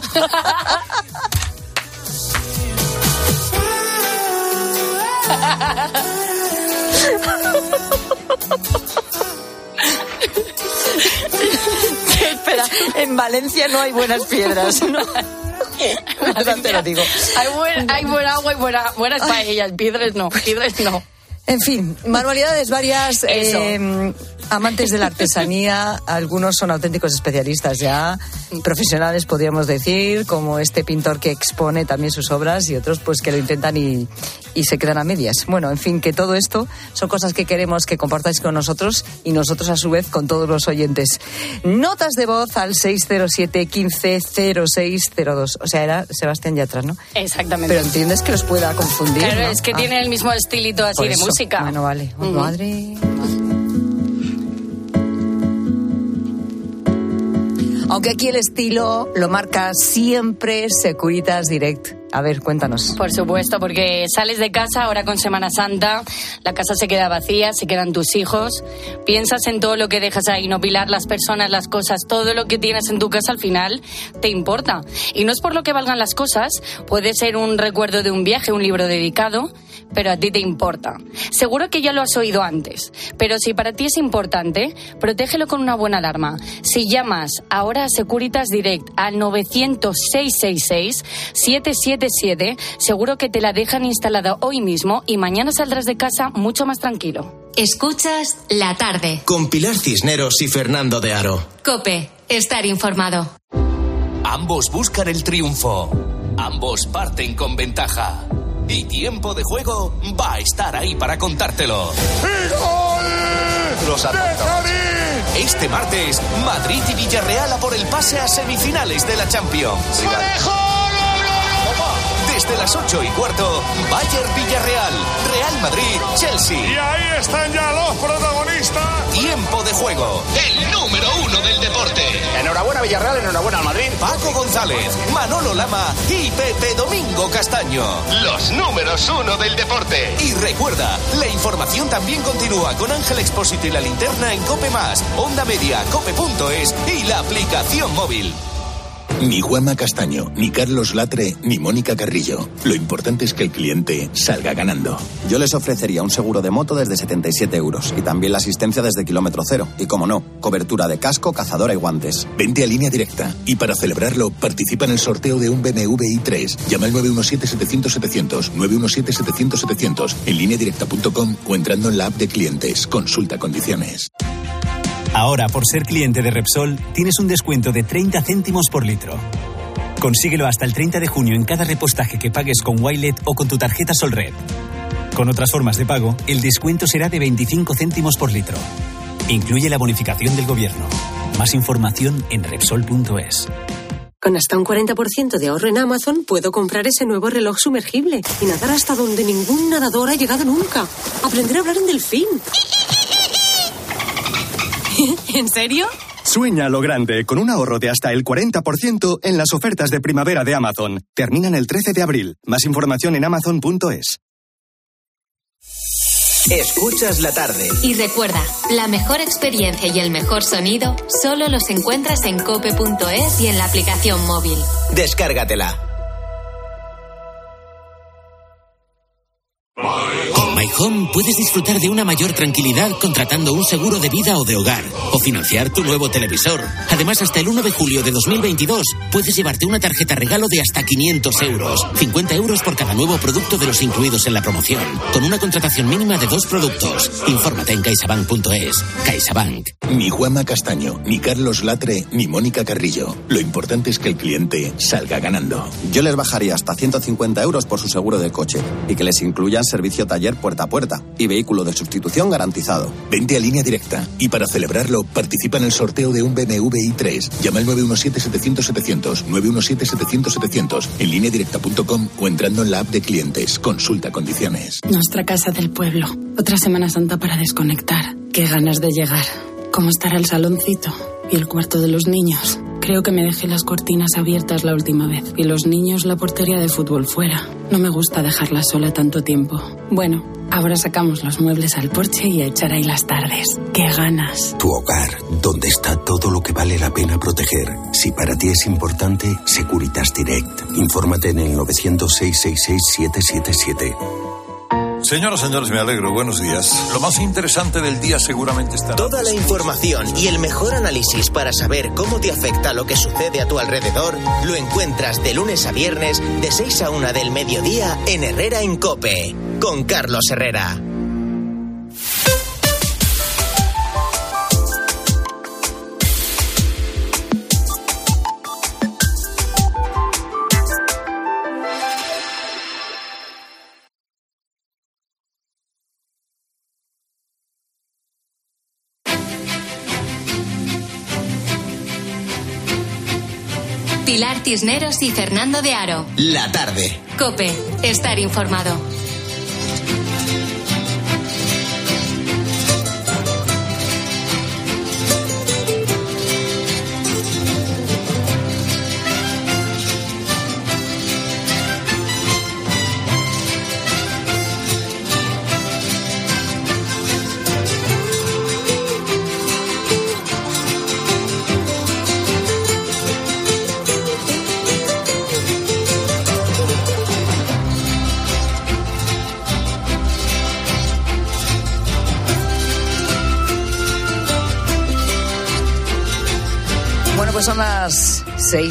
Espera, en Valencia no hay buenas piedras. Te lo digo. Hay buena agua y buenas paellas. Piedras no. En fin, manualidades varias. Amantes de la artesanía, algunos son auténticos especialistas ya, profesionales podríamos decir, como este pintor que expone también sus obras y otros pues que lo intentan y se quedan a medias. Bueno, en fin, que todo esto son cosas que queremos que compartáis con nosotros y nosotros a su vez con todos los oyentes. Notas de voz al 607 15 0602. O sea, era Sebastián Yatra, ¿no? Exactamente. Pero entiendes que los pueda confundir. Claro, ¿no? es que tiene el mismo estilito así de música. Bueno, vale. Madre. Aunque aquí el estilo lo marca siempre Securitas Direct. A ver, cuéntanos. Por supuesto, porque sales de casa ahora con Semana Santa, la casa se queda vacía, se quedan tus hijos, piensas en todo lo que dejas ahí, no Pilar, las personas, las cosas, todo lo que tienes en tu casa al final te importa. Y no es por lo que valgan las cosas, puede ser un recuerdo de un viaje, un libro dedicado, pero a ti te importa. Seguro que ya lo has oído antes, pero si para ti es importante, protégelo con una buena alarma. Si llamas ahora a Securitas Direct al 900-666-777, seguro que te la dejan instalada hoy mismo y mañana saldrás de casa mucho más tranquilo. Escuchas La Tarde. Con Pilar Cisneros y Fernando de Aro. COPE. Estar informado. Ambos buscan el triunfo. Ambos parten con ventaja. Y Tiempo de Juego va a estar ahí para contártelo. Los este martes, Madrid y Villarreal a por el pase a semifinales de la Champions. Desde las 8:15, Bayern-Villarreal, Real Madrid-Chelsea. Y ahí están ya los protagonistas. Tiempo de Juego, el número 1 del deporte. Enhorabuena Villarreal, enhorabuena al Madrid. Paco González, Manolo Lama y Pepe Domingo Castaño. Los números 1 del deporte. Y recuerda, la información también continúa con Ángel Expósito y La Linterna en COPE+, Onda Media, cope.es y la aplicación móvil. Ni Juanma Castaño, ni Carlos Latre, ni Mónica Carrillo. Lo importante es que el cliente salga ganando. Yo les ofrecería un seguro de moto desde 77 euros y también la asistencia desde kilómetro cero. Y como no, cobertura de casco, cazadora y guantes. Vente a Línea Directa y para celebrarlo participa en el sorteo de un BMW i3. Llama al 917-700-700, 917-700-700 en lineadirecta.com o entrando en la app de clientes. Consulta condiciones. Ahora, por ser cliente de Repsol, tienes un descuento de 30 céntimos por litro. Consíguelo hasta el 30 de junio en cada repostaje que pagues con Wilet o con tu tarjeta Solred. Con otras formas de pago, el descuento será de 25 céntimos por litro. Incluye la bonificación del gobierno. Más información en Repsol.es. Con hasta un 40% de ahorro en Amazon, puedo comprar ese nuevo reloj sumergible y nadar hasta donde ningún nadador ha llegado nunca. Aprender a hablar en delfín. ¿En serio? Sueña lo grande con un ahorro de hasta el 40% en las ofertas de primavera de Amazon. Terminan el 13 de abril. Más información en Amazon.es. Escuchas La Tarde. Y recuerda, la mejor experiencia y el mejor sonido solo los encuentras en cope.es y en la aplicación móvil. Descárgatela. My Home puedes disfrutar de una mayor tranquilidad contratando un seguro de vida o de hogar o financiar tu nuevo televisor. Además, hasta el 1 de julio de 2022 puedes llevarte una tarjeta regalo de hasta 500 euros. 50 euros por cada nuevo producto de los incluidos en la promoción, con una contratación mínima de 2 productos. Infórmate en caixabank.es. CaixaBank. Ni Juanma Castaño, ni Carlos Latre, ni Mónica Carrillo. Lo importante es que el cliente salga ganando. Yo les bajaría hasta 150 euros por su seguro de coche y que les incluyan servicio taller puerta a puerta y vehículo de sustitución garantizado. Vente a Línea Directa y para celebrarlo participa en el sorteo de un BMW i3. Llama al 917-700-700, 917-700-700 en lineadirecta.com o entrando en la app de clientes. Consulta condiciones. Nuestra casa del pueblo. Otra Semana Santa para desconectar. Qué ganas de llegar. ¿Cómo estará el saloncito? Y el cuarto de los niños. Creo que me dejé las cortinas abiertas la última vez. Y los niños la portería de fútbol fuera. No me gusta dejarla sola tanto tiempo. Bueno, ahora sacamos los muebles al porche y a echar ahí las tardes. ¡Qué ganas! Tu hogar, donde está todo lo que vale la pena proteger. Si para ti es importante, Securitas Direct. Infórmate en el 900-666-777. Señoras, señores, me alegro. Buenos días. Lo más interesante del día seguramente estará... Toda la información y el mejor análisis para saber cómo te afecta lo que sucede a tu alrededor lo encuentras de lunes a viernes de 6 a 1 del mediodía en Herrera en COPE, con Carlos Herrera. Pilar Cisneros y Fernando de Aro. La tarde. COPE. Estar informado. Pues son las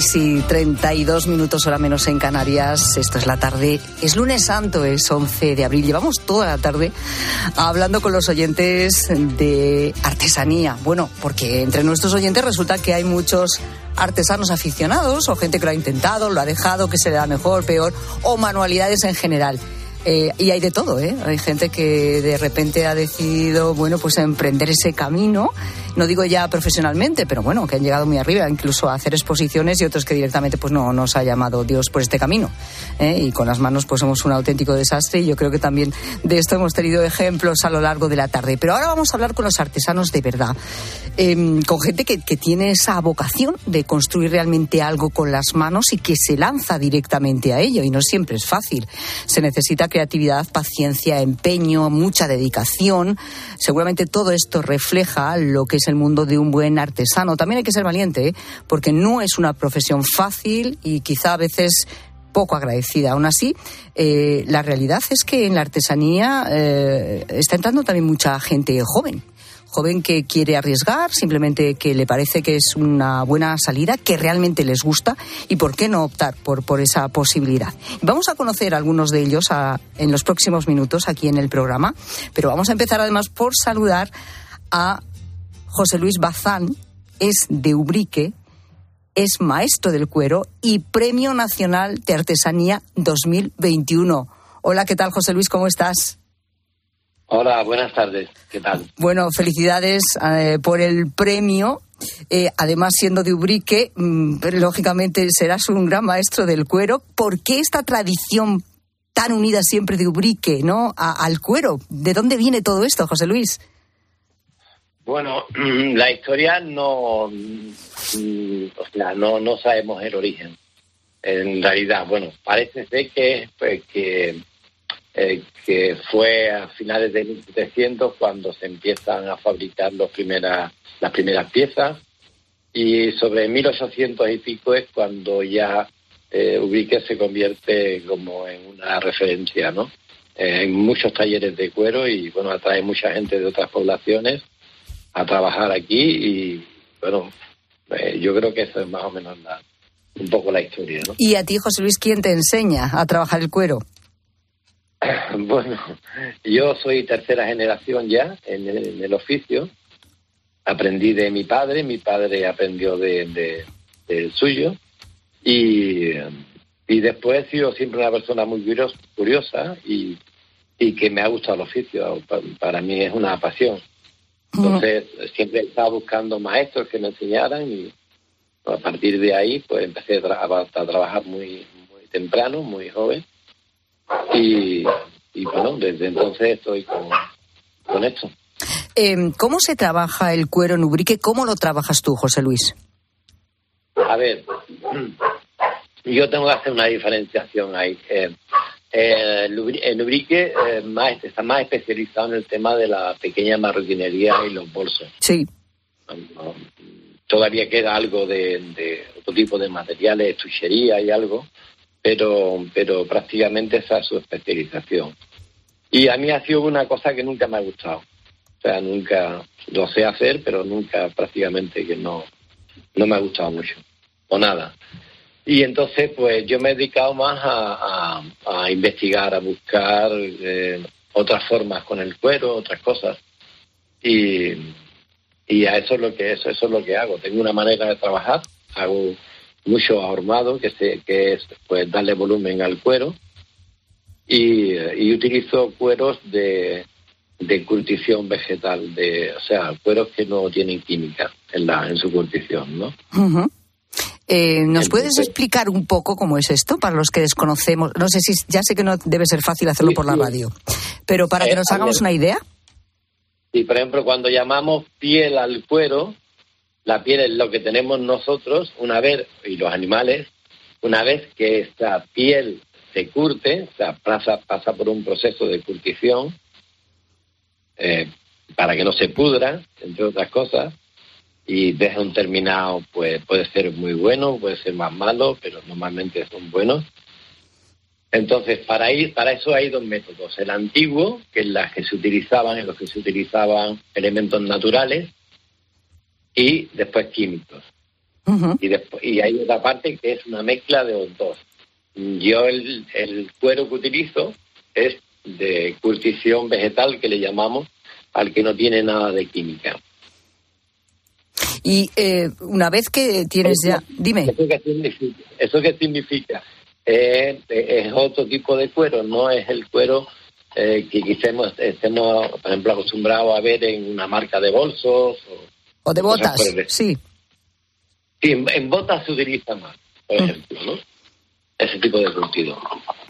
6:32, hora menos en Canarias. Esto es la tarde. Es lunes santo, es 11 de abril. Llevamos toda la tarde hablando con los oyentes de artesanía. Bueno, porque entre nuestros oyentes resulta que hay muchos artesanos aficionados o gente que lo ha intentado, lo ha dejado, que se le da mejor, peor, o manualidades en general. Y hay de todo, ¿eh? Hay gente que de repente ha decidido, bueno, pues emprender ese camino. No digo ya profesionalmente, pero bueno, que han llegado muy arriba, incluso a hacer exposiciones, y otros que directamente pues no nos ha llamado Dios por este camino. Y con las manos pues somos un auténtico desastre, y yo creo que también de esto hemos tenido ejemplos a lo largo de la tarde. Pero ahora vamos a hablar con los artesanos de verdad, con gente que tiene esa vocación de construir realmente algo con las manos y que se lanza directamente a ello, y no siempre es fácil. Se necesita creatividad, paciencia, empeño, mucha dedicación. Seguramente todo esto refleja lo que es el mundo de un buen artesano. También hay que ser valiente, porque no es una profesión fácil y quizá a veces poco agradecida. Aún así, la realidad es que en la artesanía está entrando también mucha gente joven que quiere arriesgar, simplemente que le parece que es una buena salida, que realmente les gusta, y por qué no optar por esa posibilidad. Vamos a conocer a algunos de ellos en los próximos minutos aquí en el programa, pero vamos a empezar además por saludar a José Luis Bazán. Es de Ubrique, es maestro del cuero y Premio Nacional de Artesanía 2021. Hola, ¿qué tal, José Luis? ¿Cómo estás? Hola, buenas tardes. ¿Qué tal? Bueno, felicidades por el premio. Además, siendo de Ubrique, lógicamente serás un gran maestro del cuero. ¿Por qué esta tradición tan unida siempre de Ubrique, ¿no? Al cuero? ¿De dónde viene todo esto, José Luis? Bueno, la historia no sabemos el origen. En realidad, bueno, parece ser que fue a finales de 1700 cuando se empiezan a fabricar las primeras piezas, y sobre 1800 y pico es cuando ya Ubrique se convierte como en una referencia, ¿no? Hay muchos talleres de cuero y, bueno, atrae mucha gente de otras poblaciones a trabajar aquí y, bueno, yo creo que eso es más o menos un poco la historia, ¿no? ¿Y a ti, José Luis, quién te enseña a trabajar el cuero? Bueno, yo soy tercera generación ya en el oficio. Aprendí de mi padre aprendió del suyo y después he sido siempre una persona muy curiosa y que me ha gustado el oficio. Para mí es una pasión. Entonces siempre estaba buscando maestros que me enseñaran y a partir de ahí pues empecé a trabajar muy temprano, muy joven y bueno, desde entonces estoy con esto. ¿Cómo se trabaja el cuero en Ubrique? ¿Cómo lo trabajas tú, José Luis? A ver, yo tengo que hacer una diferenciación ahí. En Ubrique está más especializado en el tema de la pequeña marroquinería y los bolsos. Sí. Todavía queda algo de otro tipo de materiales, estuchería y algo, pero prácticamente esa es su especialización. Y a mí ha sido una cosa que nunca me ha gustado. O sea, nunca lo sé hacer, pero nunca prácticamente que no me ha gustado mucho, o nada. Y entonces, pues yo me he dedicado más a investigar, a buscar otras formas con el cuero, otras cosas. Y a eso es lo que hago. Tengo una manera de trabajar, hago mucho ahormado, que es pues darle volumen al cuero, y utilizo cueros de curtición vegetal, o sea, cueros que no tienen química en su curtición, ¿no? Uh-huh. ¿Nos puedes explicar un poco cómo es esto para los que desconocemos? No sé si, ya sé que no debe ser fácil hacerlo por la radio, pero para que nos hagamos una idea. Sí, por ejemplo, cuando llamamos piel al cuero, la piel es lo que tenemos nosotros y los animales, una vez que esta piel se curte, o sea, pasa por un proceso de curtición, para que no se pudra, entre otras cosas, y deja un terminado, pues puede ser muy bueno, puede ser más malo, pero normalmente son buenos. Entonces, para eso hay dos métodos. El antiguo, que es en los que se utilizaban elementos naturales, y después químicos. Uh-huh. Y hay otra parte que es una mezcla de los dos. Yo el cuero que utilizo es de curtición vegetal, que le llamamos, al que no tiene nada de química. Y una vez que tienes ya... Dime. ¿Eso qué significa? Es otro tipo de cuero, no es el cuero que quizás estemos, por ejemplo, acostumbrados a ver en una marca de bolsos. O de botas, sí. Sí, en botas se utiliza más, por ejemplo, ¿no? Ese tipo de curtido.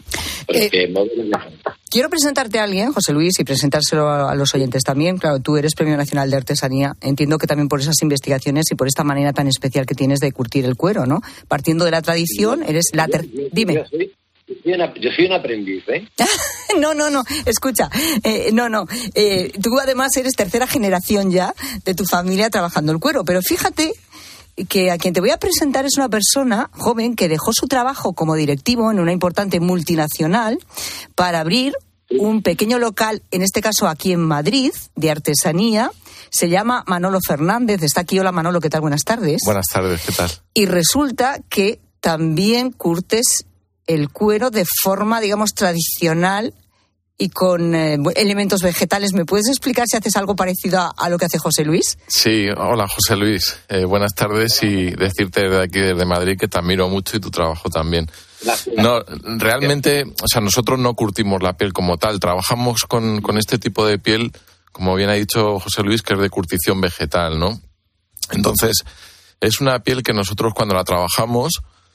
Quiero presentarte a alguien, José Luis, y presentárselo a los oyentes también. Claro, tú eres Premio Nacional de Artesanía. Entiendo que también por esas investigaciones y por esta manera tan especial que tienes de curtir el cuero, ¿no? Partiendo de la tradición, eres la... Dime. Yo soy un aprendiz, ¿eh? No, escucha. Tú además eres tercera generación ya de tu familia trabajando el cuero, pero fíjate que a quien te voy a presentar es una persona joven que dejó su trabajo como directivo en una importante multinacional para abrir un pequeño local, en este caso aquí en Madrid, de artesanía. Se llama Manolo Fernández. Está aquí. Hola, Manolo, ¿qué tal? Buenas tardes. Buenas tardes, ¿qué tal? Y resulta que también curtes el cuero de forma, digamos, tradicional y con elementos vegetales. ¿Me puedes explicar si haces algo parecido a lo que hace José Luis? Sí, hola José Luis. Buenas tardes y decirte desde aquí, desde Madrid, que te admiro mucho y tu trabajo también. Gracias. No, realmente, o sea, nosotros no curtimos la piel como tal. Trabajamos con este tipo de piel, como bien ha dicho José Luis, que es de curtición vegetal, ¿no? Entonces, es una piel que nosotros cuando la trabajamos...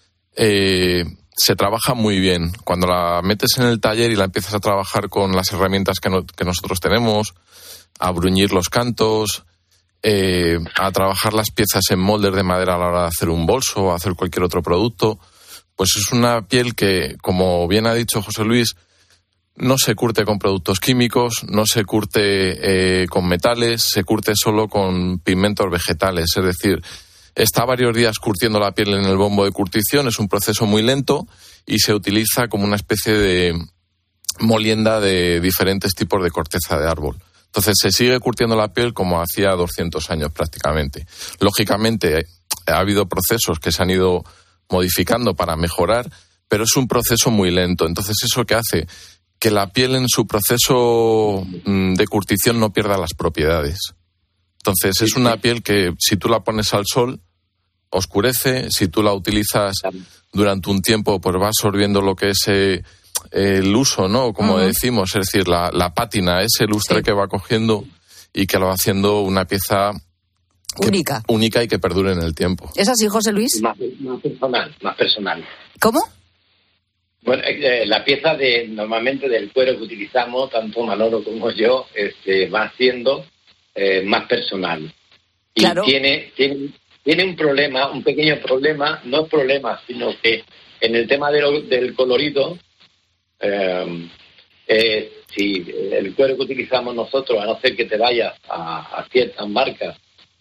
se trabaja muy bien. Cuando la metes en el taller y la empiezas a trabajar con las herramientas que nosotros tenemos, a bruñir los cantos, a trabajar las piezas en moldes de madera a la hora de hacer un bolso o hacer cualquier otro producto, pues es una piel que, como bien ha dicho José Luis, no se curte con productos químicos, no se curte con metales, se curte solo con pigmentos vegetales, es decir, está varios días curtiendo la piel en el bombo de curtición, es un proceso muy lento y se utiliza como una especie molienda de diferentes tipos de corteza de árbol. Entonces se sigue curtiendo la piel como hacía 200 años prácticamente. Lógicamente ha habido procesos que se han ido modificando para mejorar, pero es un proceso muy lento. Entonces eso que hace que la piel en su proceso de curtición no pierda las propiedades. Entonces es una piel que si tú la pones al sol oscurece, si tú la utilizas durante un tiempo pues va absorbiendo lo que es el uso, ¿no? Como decimos, es decir, la pátina, ese lustre que va cogiendo y que lo va haciendo una pieza única y que perdure en el tiempo. ¿Es así, José Luis? Más personal. ¿Cómo? Bueno, la pieza normalmente del cuero que utilizamos, tanto Manolo como yo, va siendo más personal. Y claro. Tiene un problema, un pequeño problema, no es problema, sino que en el tema del colorido, si el cuero que utilizamos nosotros, a no ser que te vayas a ciertas marcas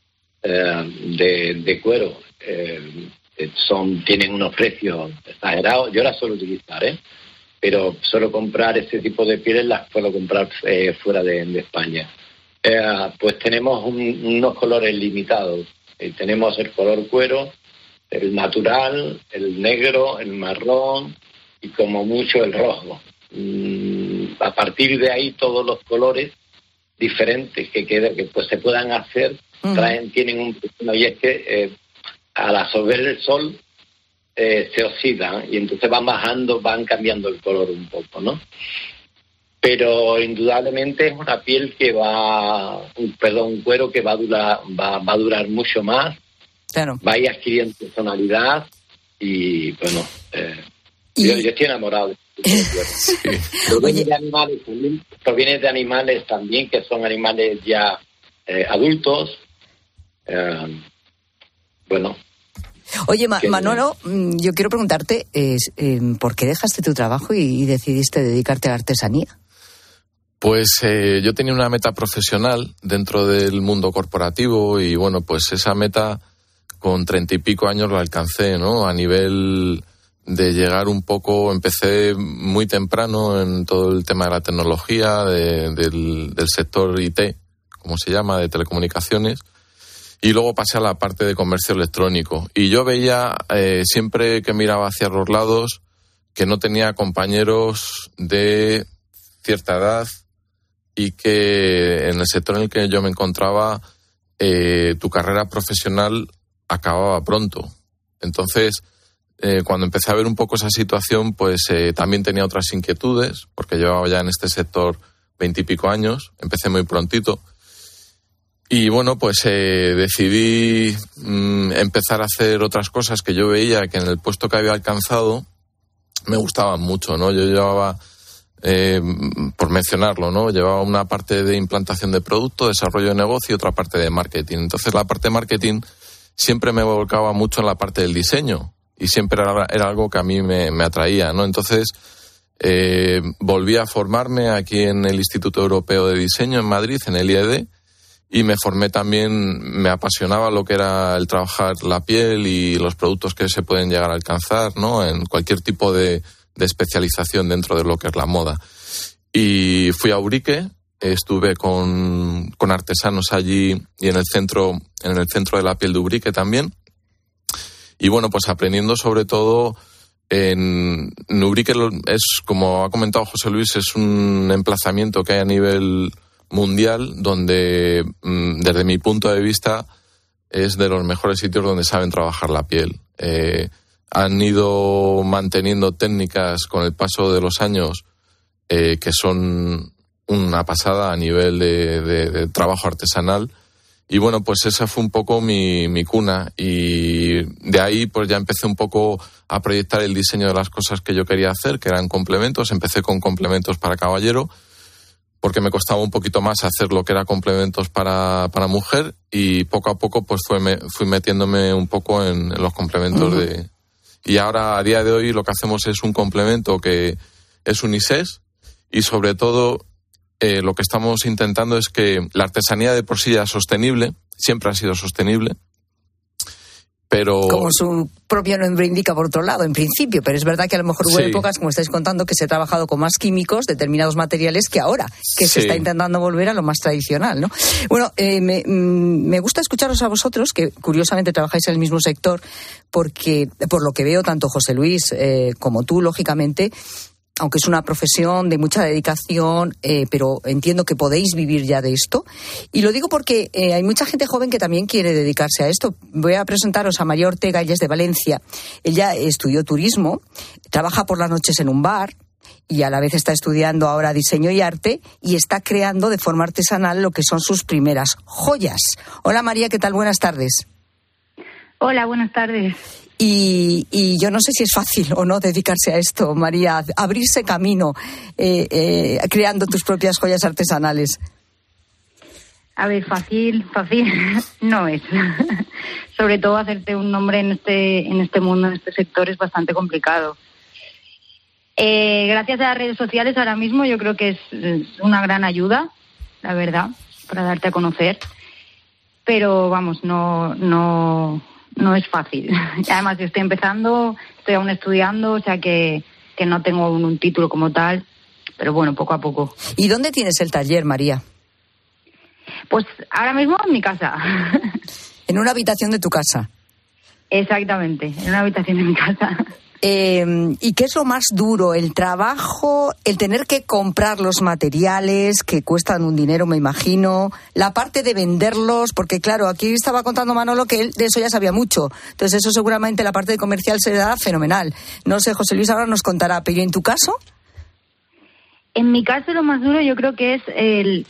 de cuero, tienen unos precios exagerados. Yo las suelo utilizar, pero suelo comprar ese tipo de pieles, las puedo comprar fuera de España. Pues tenemos unos colores limitados. Tenemos el color cuero, el natural, el negro, el marrón y como mucho el rojo. A partir de ahí todos los colores diferentes que pues se puedan hacer tienen un problema, y es que al absorber el sol se oxidan y entonces van cambiando el color un poco, ¿no? Pero indudablemente es una piel que un cuero que va a durar mucho más, claro. Va a ir adquiriendo personalidad y bueno, yo estoy enamorado de este cuero. Proviene de animales también que son animales ya adultos. Bueno. Oye, Manolo, yo quiero preguntarte, ¿por qué dejaste tu trabajo y decidiste dedicarte a la artesanía? Pues yo tenía una meta profesional dentro del mundo corporativo y bueno, pues esa meta con 30 y pico años la alcancé, ¿no? A nivel de llegar un poco, empecé muy temprano en todo el tema de la tecnología, del sector IT, como se llama, de telecomunicaciones, y luego pasé a la parte de comercio electrónico. Y yo veía, siempre que miraba hacia los lados, que no tenía compañeros de cierta edad, y que en el sector en el que yo me encontraba tu carrera profesional acababa pronto. Entonces, cuando empecé a ver un poco esa situación, pues también tenía otras inquietudes, porque llevaba ya en este sector 20 y pico años, empecé muy prontito. Y bueno, pues decidí empezar a hacer otras cosas que yo veía que en el puesto que había alcanzado me gustaban mucho, ¿no? Yo llevaba... por mencionarlo, ¿no? Llevaba una parte de implantación de producto, desarrollo de negocio y otra parte de marketing. Entonces la parte de marketing siempre me volcaba mucho en la parte del diseño y siempre era algo que a mí me atraía, ¿no? Entonces volví a formarme aquí en el Instituto Europeo de Diseño en Madrid, en el IED, y me formé también, me apasionaba lo que era el trabajar la piel y los productos que se pueden llegar a alcanzar, ¿no? En cualquier tipo de especialización dentro de lo que es la moda. Y fui a Ubrique, estuve con artesanos allí y en el centro de la piel de Ubrique también. Y bueno, pues aprendiendo sobre todo en Ubrique, es, como ha comentado José Luis, es un emplazamiento que hay a nivel mundial donde, desde mi punto de vista, es de los mejores sitios donde saben trabajar la piel. Han ido manteniendo técnicas con el paso de los años que son una pasada a nivel de trabajo artesanal. Y bueno, pues esa fue un poco mi cuna. Y de ahí pues ya empecé un poco a proyectar el diseño de las cosas que yo quería hacer, que eran complementos. Empecé con complementos para caballero, porque me costaba un poquito más hacer lo que era complementos para mujer. Y poco a poco pues fui metiéndome un poco en los complementos de... Y ahora, a día de hoy, lo que hacemos es un complemento que es unisex y, sobre todo, lo que estamos intentando es que la artesanía de por sí ya es sostenible, siempre ha sido sostenible, Pero... Como su propio nombre indica, por otro lado, en principio, pero es verdad que a lo mejor hubo épocas, como estáis contando, que se ha trabajado con más químicos, determinados materiales, que ahora, que se está intentando volver a lo más tradicional, ¿no? Bueno, me gusta escucharos a vosotros, que curiosamente trabajáis en el mismo sector, porque, por lo que veo, tanto José Luis como tú, lógicamente, aunque es una profesión de mucha dedicación, pero entiendo que podéis vivir ya de esto. Y lo digo porque hay mucha gente joven que también quiere dedicarse a esto. Voy a presentaros a María Ortega, ella es de Valencia. Ella estudió turismo, trabaja por las noches en un bar y a la vez está estudiando ahora diseño y arte y está creando de forma artesanal lo que son sus primeras joyas. Hola María, ¿qué tal? Buenas tardes. Hola, buenas tardes. Y yo no sé si es fácil o no dedicarse a esto, María, abrirse camino creando tus propias joyas artesanales. A ver, fácil no es. Sobre todo hacerte un nombre en este mundo, en este sector, es bastante complicado. Gracias a las redes sociales ahora mismo yo creo que es una gran ayuda, la verdad, para darte a conocer. Pero vamos, no es fácil. Además, yo estoy empezando, estoy aún estudiando, o sea que no tengo un título como tal, pero bueno, poco a poco. ¿Y dónde tienes el taller, María? Pues ahora mismo en mi casa. ¿En una habitación de tu casa? Exactamente, en una habitación de mi casa. ¿Y qué es lo más duro? ¿El trabajo, el tener que comprar los materiales que cuestan un dinero, me imagino? La parte de venderlos, porque claro, aquí estaba contando Manolo que él de eso ya sabía mucho. Entonces eso seguramente la parte de comercial se da fenomenal. No sé, José Luis ahora nos contará, pero ¿y en tu caso? En mi caso lo más duro yo creo que es el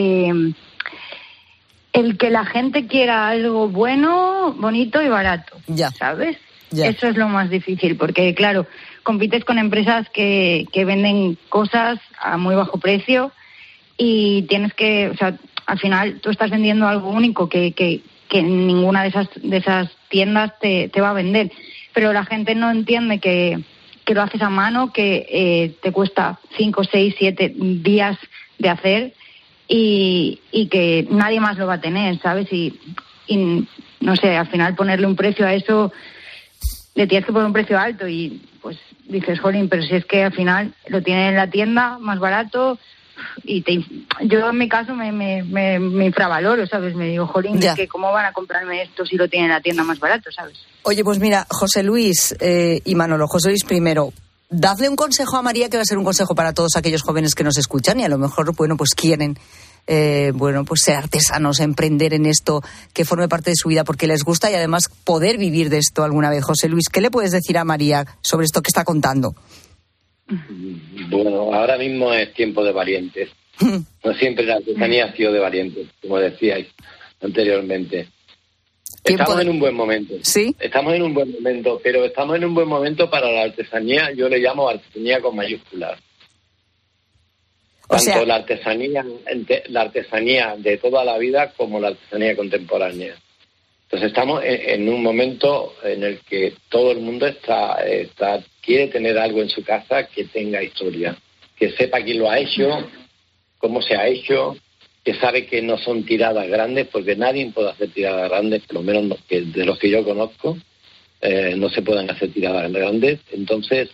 que la gente quiera algo bueno, bonito y barato, ¿sabes? Ya. Eso es lo más difícil, porque claro, compites con empresas que venden cosas a muy bajo precio y tienes que, o sea, al final tú estás vendiendo algo único que ninguna de esas tiendas te va a vender, pero la gente no entiende que lo haces a mano, que te cuesta 5, 6, 7 días de hacer y que nadie más lo va a tener, ¿sabes? Y no sé, al final ponerle un precio a eso, le tienes que poner un precio alto y pues dices, jolín, pero si es que al final lo tienen en la tienda más barato y yo en mi caso me infravaloro, ¿sabes? Me digo, jolín, es que ¿cómo van a comprarme esto si lo tienen en la tienda más barato, ¿sabes? Oye, pues mira, José Luis y Manolo, José Luis primero, dadle un consejo a María que va a ser un consejo para todos aquellos jóvenes que nos escuchan y a lo mejor, bueno, pues quieren pues ser artesanos, emprender en esto, que forme parte de su vida porque les gusta y además poder vivir de esto alguna vez. José Luis, ¿qué le puedes decir a María sobre esto que está contando? Bueno, ahora mismo es tiempo de valientes. No siempre la artesanía ha sido de valientes, como decíais anteriormente. Estamos en un buen momento. ¿Sí? Estamos en un buen momento, pero estamos en un buen momento para la artesanía. Yo le llamo artesanía con mayúsculas. Tanto la artesanía de toda la vida como la artesanía contemporánea. Entonces estamos en un momento en el que todo el mundo quiere tener algo en su casa que tenga historia, que sepa quién lo ha hecho, cómo se ha hecho, que sabe que no son tiradas grandes, porque nadie puede hacer tiradas grandes, por lo menos de los que yo conozco, no se pueden hacer tiradas grandes. Entonces,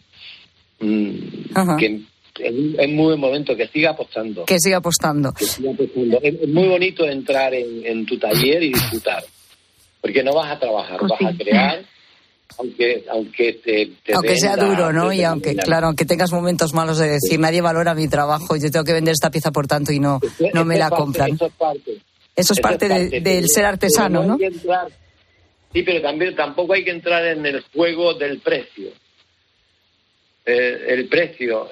que es muy buen momento que siga apostando. Que siga apostando. Es muy bonito entrar en tu taller y disfrutar, porque no vas a trabajar, vas a crear, aunque sea duro, ¿no? Y aunque tengas momentos malos de decir, nadie valora mi trabajo, yo tengo que vender esta pieza por tanto y no me la compran. Eso es parte del ser artesano, ¿no? Sí, pero tampoco hay que entrar en el juego del precio. El precio,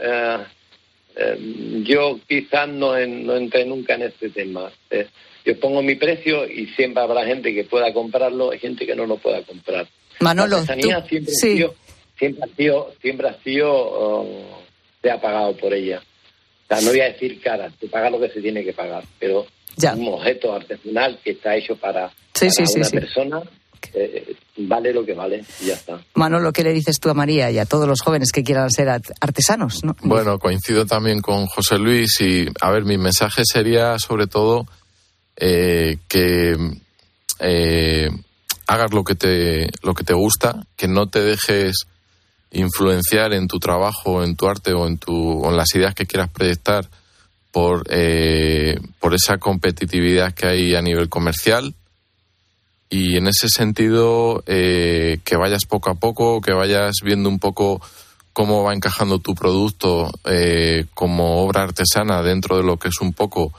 yo quizás no entré nunca en este tema. Yo pongo mi precio y siempre habrá gente que pueda comprarlo y gente que no lo pueda comprar. Manolo, la artesanía siempre ha sido se ha pagado por ella. O sea, no voy a decir cara, se paga lo que se tiene que pagar, pero un objeto artesanal que está hecho para una persona vale lo que vale y ya está. Manolo, ¿qué le dices tú a María y a todos los jóvenes que quieran ser artesanos, ¿no? Bueno, coincido también con José Luis y, a ver, mi mensaje sería sobre todo que hagas lo que te gusta, que no te dejes influenciar en tu trabajo, en tu arte o en las ideas que quieras proyectar por esa competitividad que hay a nivel comercial. Y en ese sentido, que vayas poco a poco, que vayas viendo un poco cómo va encajando tu producto como obra artesana dentro de lo que es un poco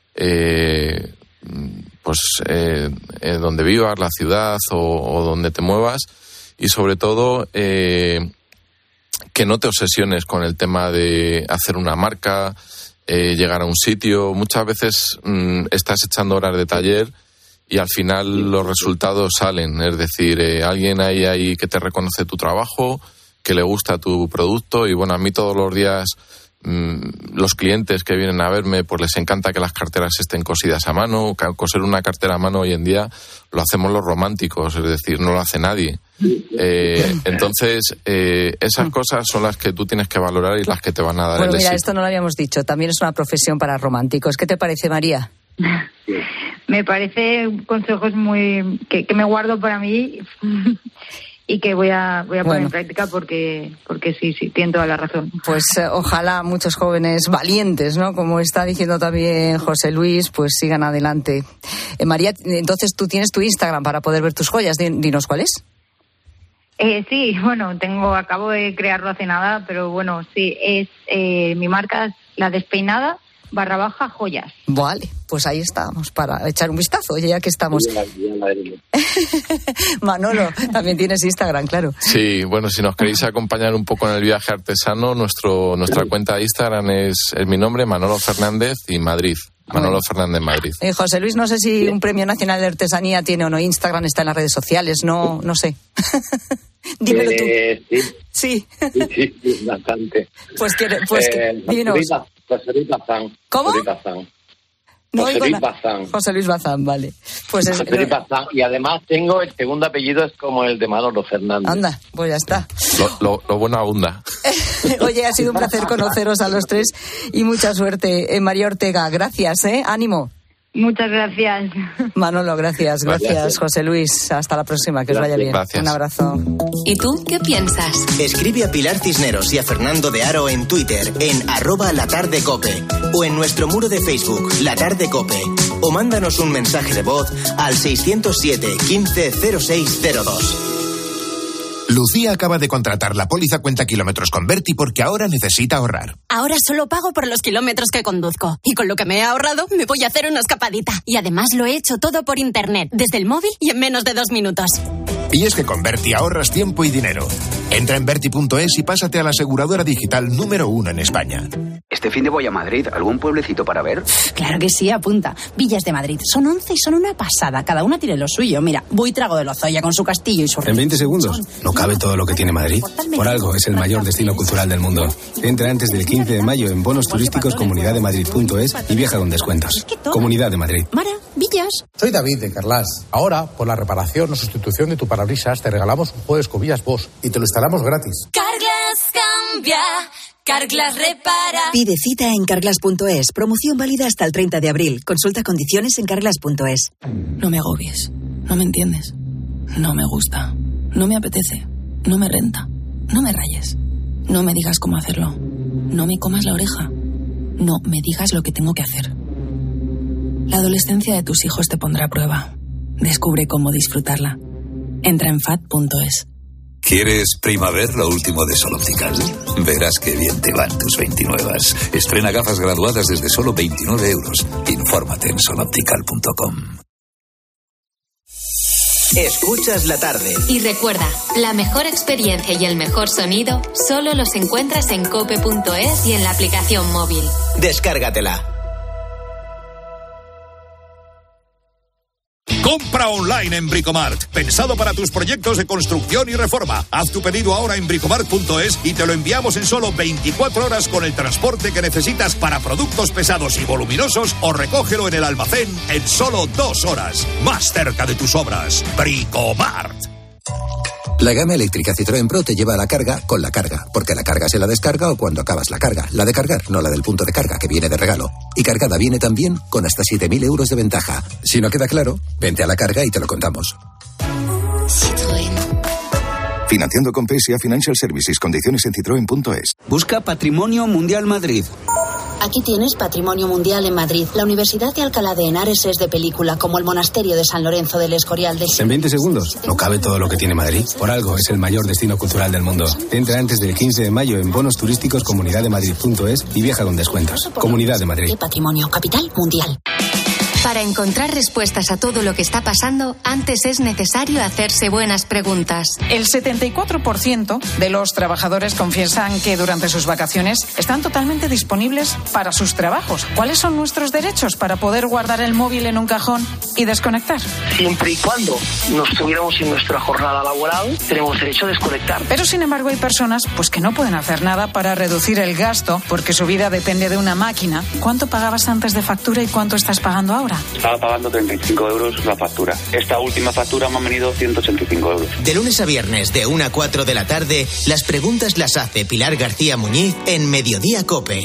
donde vivas, la ciudad o donde te muevas, y sobre todo que no te obsesiones con el tema de hacer una marca, llegar a un sitio. Muchas veces estás echando horas de taller y al final los resultados salen, es decir, alguien hay ahí que te reconoce tu trabajo, que le gusta tu producto. Y bueno, a mí todos los días los clientes que vienen a verme, pues les encanta que las carteras estén cosidas a mano. Coser una cartera a mano hoy en día lo hacemos los románticos, es decir, no lo hace nadie. Entonces, esas cosas son las que tú tienes que valorar y las que te van a dar el éxito. Bueno, mira, esto no lo habíamos dicho, también es una profesión para románticos. ¿Qué te parece, María? Me parece consejos que me guardo para mí y que voy a poner en práctica porque sí, tienen toda la razón. Pues ojalá muchos jóvenes valientes, ¿no? Como está diciendo también José Luis, pues sigan adelante. María, entonces tú tienes tu Instagram para poder ver tus joyas. Dinos cuál es. Sí, bueno, acabo de crearlo hace nada, pero bueno, sí, mi marca es La Despeinada _joyas. Vale, pues ahí estamos para echar un vistazo, ya que estamos. Manolo, también tienes Instagram, claro. Sí, bueno, si nos queréis acompañar un poco en el viaje artesano, nuestra cuenta de Instagram es mi nombre, Manolo Fernández, y Madrid. Manolo Fernández Madrid. José Luis, no sé si un premio nacional de artesanía tiene o no Instagram, está en las redes sociales, no sé. Dímelo tú. Sí, bastante. Pues dinos. José Luis Bazán. ¿Cómo? No José Luis Bazán. José Luis Bazán, vale. Pues José Luis Bazán. Y además tengo el segundo apellido, es como el de Manolo Fernández. Anda, pues ya está. Lo bueno abunda. Oye, ha sido un placer conoceros a los tres y mucha suerte. María Ortega, gracias, ánimo. Muchas gracias. Manolo, gracias. José Luis, hasta la próxima, que os vaya bien. Gracias. Un abrazo. ¿Y tú qué piensas? Escribe a Pilar Cisneros y a Fernando de Aro en Twitter en @latardecope o en nuestro muro de Facebook, La Tarde Cope, o mándanos un mensaje de voz al 607 15 0602. Lucía acaba de contratar la póliza cuenta kilómetros con Berti porque ahora necesita ahorrar. Ahora solo pago por los kilómetros que conduzco. Y con lo que me he ahorrado, me voy a hacer una escapadita. Y además lo he hecho todo por internet, desde el móvil y en menos de 2 minutos. Y es que con Berti ahorras tiempo y dinero. Entra en Berti.es y pásate a la aseguradora digital número 1 en España. Este fin de voy a Madrid. ¿Algún pueblecito para ver? Claro que sí, apunta. Villas de Madrid. Son 11 y son una pasada. Cada una tiene lo suyo. Mira, Buitrago de Lozoya con su castillo y su... En 20 segundos. No cabe todo lo que tiene Madrid. Por algo es el mayor destino cultural del mundo. Entra antes del 15 de mayo en bonos turísticos comunidademadrid.es y viaja con descuentos. Comunidad de Madrid. Mara, Villas. Soy David de Carlas. Ahora, por la reparación o sustitución de tu parabrisas, te regalamos un juego de escobillas Bosch y te lo instalamos gratis. Carglass cambia, Carglass repara. Pide cita en carglass.es. Promoción válida hasta el 30 de abril. Consulta condiciones en carglass.es. No me agobies. No me entiendes. No me gusta. No me apetece. No me renta. No me rayes. No me digas cómo hacerlo. No me comas la oreja. No me digas lo que tengo que hacer. La adolescencia de tus hijos te pondrá a prueba. Descubre cómo disfrutarla. Entra en FAD.es. ¿Quieres Primaver, lo último de Sol Optical? Verás qué bien te van tus 29. Estrena gafas graduadas desde solo 29 euros. Infórmate en soloptical.com. Escuchas la tarde. Y recuerda, la mejor experiencia y el mejor sonido solo los encuentras en cope.es y en la aplicación móvil. Descárgatela. Compra online en Bricomart. Pensado para tus proyectos de construcción y reforma. Haz tu pedido ahora en bricomart.es y te lo enviamos en solo 24 horas con el transporte que necesitas para productos pesados y voluminosos, o recógelo en el almacén en solo 2 horas. Más cerca de tus obras. Bricomart. La gama eléctrica Citroën Pro te lleva a la carga con la carga, porque la carga se la descarga o cuando acabas la carga. La de cargar, no la del punto de carga, que viene de regalo. Y cargada viene también con hasta 7.000 euros de ventaja. Si no queda claro, vente a la carga y te lo contamos. Financiando con PSA Financial Services. Condiciones en citroen.es. Busca Patrimonio Mundial Madrid. Aquí tienes Patrimonio Mundial en Madrid. La Universidad de Alcalá de Henares es de película, como el Monasterio de San Lorenzo del Escorial de... En 20 segundos no cabe todo lo que tiene Madrid. Por algo es el mayor destino cultural del mundo. Entra antes del 15 de mayo en bonos turísticos comunidademadrid.es y viaja con descuentos. Comunidad de Madrid. Patrimonio, capital mundial. Para encontrar respuestas a todo lo que está pasando, antes es necesario hacerse buenas preguntas. El 74% de los trabajadores confiesan que durante sus vacaciones están totalmente disponibles para sus trabajos. ¿Cuáles son nuestros derechos para poder guardar el móvil en un cajón y desconectar? Siempre y cuando no estuviéramos en nuestra jornada laboral, tenemos derecho a desconectar. Pero sin embargo hay personas que no pueden hacer nada para reducir el gasto porque su vida depende de una máquina. ¿Cuánto pagabas antes de factura y cuánto estás pagando ahora? Estaba pagando 35 euros la factura. Esta última factura me han venido 185 euros. De lunes a viernes, de 1 a 4 de la tarde, las preguntas las hace Pilar García Muñiz en Mediodía COPE.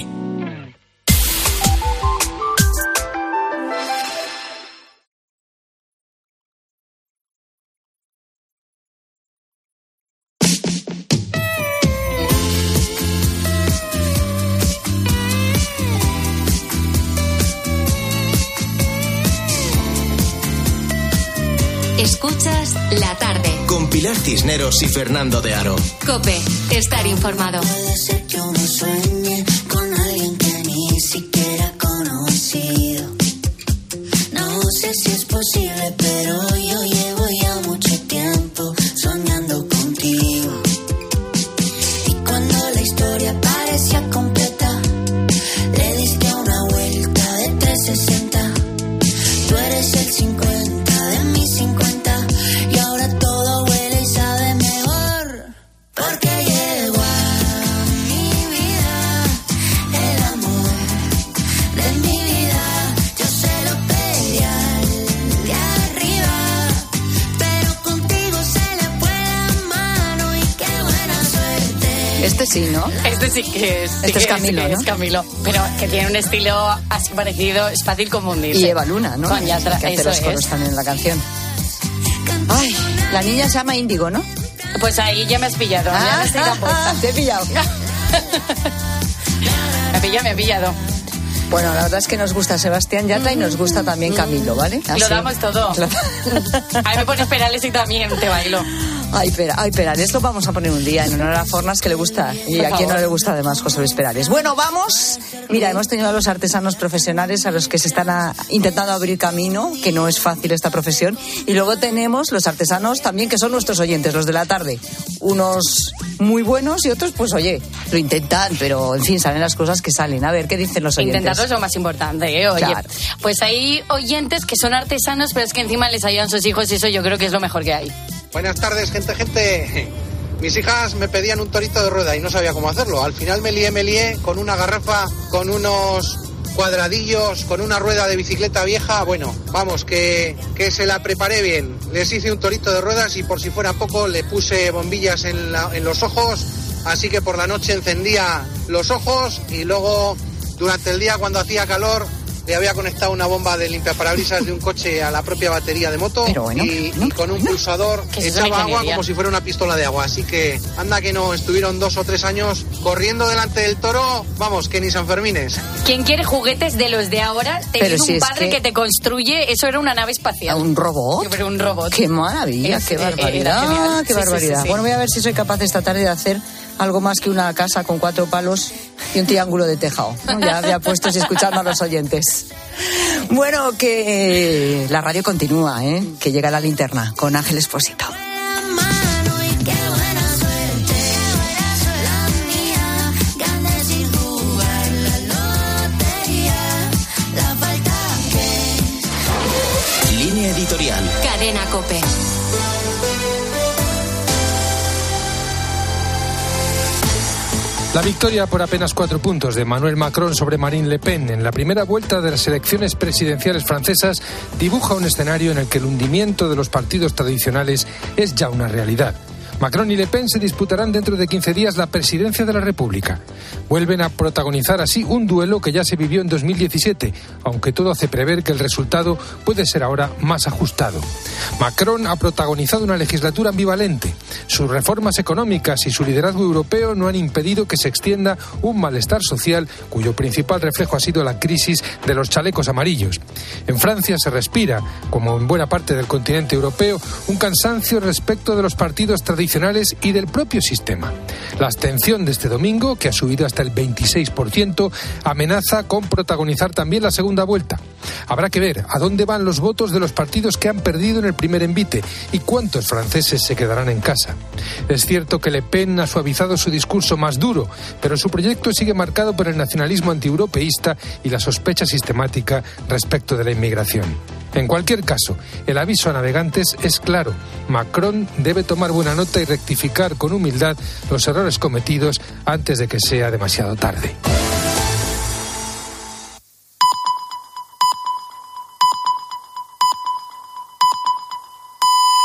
Escuchas La Tarde. Con Pilar Cisneros y Fernando de Aro. COPE, estar informado. Puede ser que uno sueñe con alguien que ni siquiera he conocido. No sé si es posible, pero yo llevo ya mucho tiempo soñando contigo. Y cuando la historia parecía completa, le diste una vuelta de 360. Tú eres el 50 de mis 50 y ahora todo huele y sabe mejor. Porque llegó a mi vida el amor de mi vida. Yo se lo pedí al de arriba, pero contigo se le fue la mano y qué buena suerte. Este sí, ¿no? Este sí que es. Este es Camilo, ¿no? Es Camilo, pero que tiene un estilo así parecido, es fácil confundirse. Y Eva Luna, ¿no? Con Yatra, que hace eso los coros es. también en la canción. Ay, la niña se llama Índigo, ¿no? Pues ahí ya me has pillado. Ya me estoy tan puesta. Te he pillado. Me ha pillado. Bueno, la verdad es que nos gusta Sebastián Yatra y nos gusta también Camilo, ¿vale? Así. Lo damos todo. Ahí me pones Perales y también te bailo. Ay, Perales, lo vamos a poner un día en honor a Fornas, que le gusta. Y a quien no le gusta además José Luis Perales. Bueno, vamos. Mira, hemos tenido a los artesanos profesionales a los que se están intentando abrir camino, que no es fácil esta profesión. Y luego tenemos los artesanos también, que son nuestros oyentes, los de la tarde. Unos muy buenos y otros, pues oye, lo intentan, pero en fin, salen las cosas que salen. A ver, ¿qué dicen los oyentes? Intentarlo es lo más importante, ¿eh? Oye, claro. Pues hay oyentes que son artesanos, pero es que encima les ayudan sus hijos y eso yo creo que es lo mejor que hay. Buenas tardes, gente. Mis hijas me pedían un torito de rueda y no sabía cómo hacerlo. Al final me lié con una garrafa, con unos cuadradillos, con una rueda de bicicleta vieja. Bueno, vamos, que se la preparé bien. Les hice un torito de ruedas y por si fuera poco le puse bombillas en los ojos. Así que por la noche encendía los ojos y luego durante el día cuando hacía calor le había conectado una bomba de limpiaparabrisas de un coche a la propia batería de moto y con un pulsador echaba agua como si fuera una pistola de agua. Así que anda que no, estuvieron 2 o 3 años corriendo delante del toro, vamos, que ni Sanfermines. ¿Quién quiere juguetes de los de ahora? Teniendo un padre que te construye, eso era una nave espacial. ¿Un robot? Pero un robot. ¡Qué maravilla! ¡Qué barbaridad! ¡Qué barbaridad! Sí. Bueno, voy a ver si soy capaz esta tarde de hacer algo más que una casa con 4 palos y un triángulo de tejado, ¿no? Ya puestos y escuchando a los oyentes. Bueno, que la radio continúa, que llega la linterna con Ángel Expósito. Línea editorial. Cadena COPE. La victoria por apenas 4 puntos de Emmanuel Macron sobre Marine Le Pen en la primera vuelta de las elecciones presidenciales francesas dibuja un escenario en el que el hundimiento de los partidos tradicionales es ya una realidad. Macron y Le Pen se disputarán dentro de 15 días la presidencia de la República. Vuelven a protagonizar así un duelo que ya se vivió en 2017, aunque todo hace prever que el resultado puede ser ahora más ajustado. Macron ha protagonizado una legislatura ambivalente. Sus reformas económicas y su liderazgo europeo no han impedido que se extienda un malestar social cuyo principal reflejo ha sido la crisis de los chalecos amarillos. En Francia se respira, como en buena parte del continente europeo, un cansancio respecto de los partidos tradicionales y del propio sistema. La abstención de este domingo, que ha subido hasta el 26%, amenaza con protagonizar también la segunda vuelta. Habrá que ver a dónde van los votos de los partidos que han perdido en el primer envite y cuántos franceses se quedarán en casa. Es cierto que Le Pen ha suavizado su discurso más duro, pero su proyecto sigue marcado por el nacionalismo antieuropeísta y la sospecha sistemática respecto de la inmigración. En cualquier caso, el aviso a navegantes es claro. Macron debe tomar buena nota y rectificar con humildad los errores cometidos antes de que sea demasiado tarde.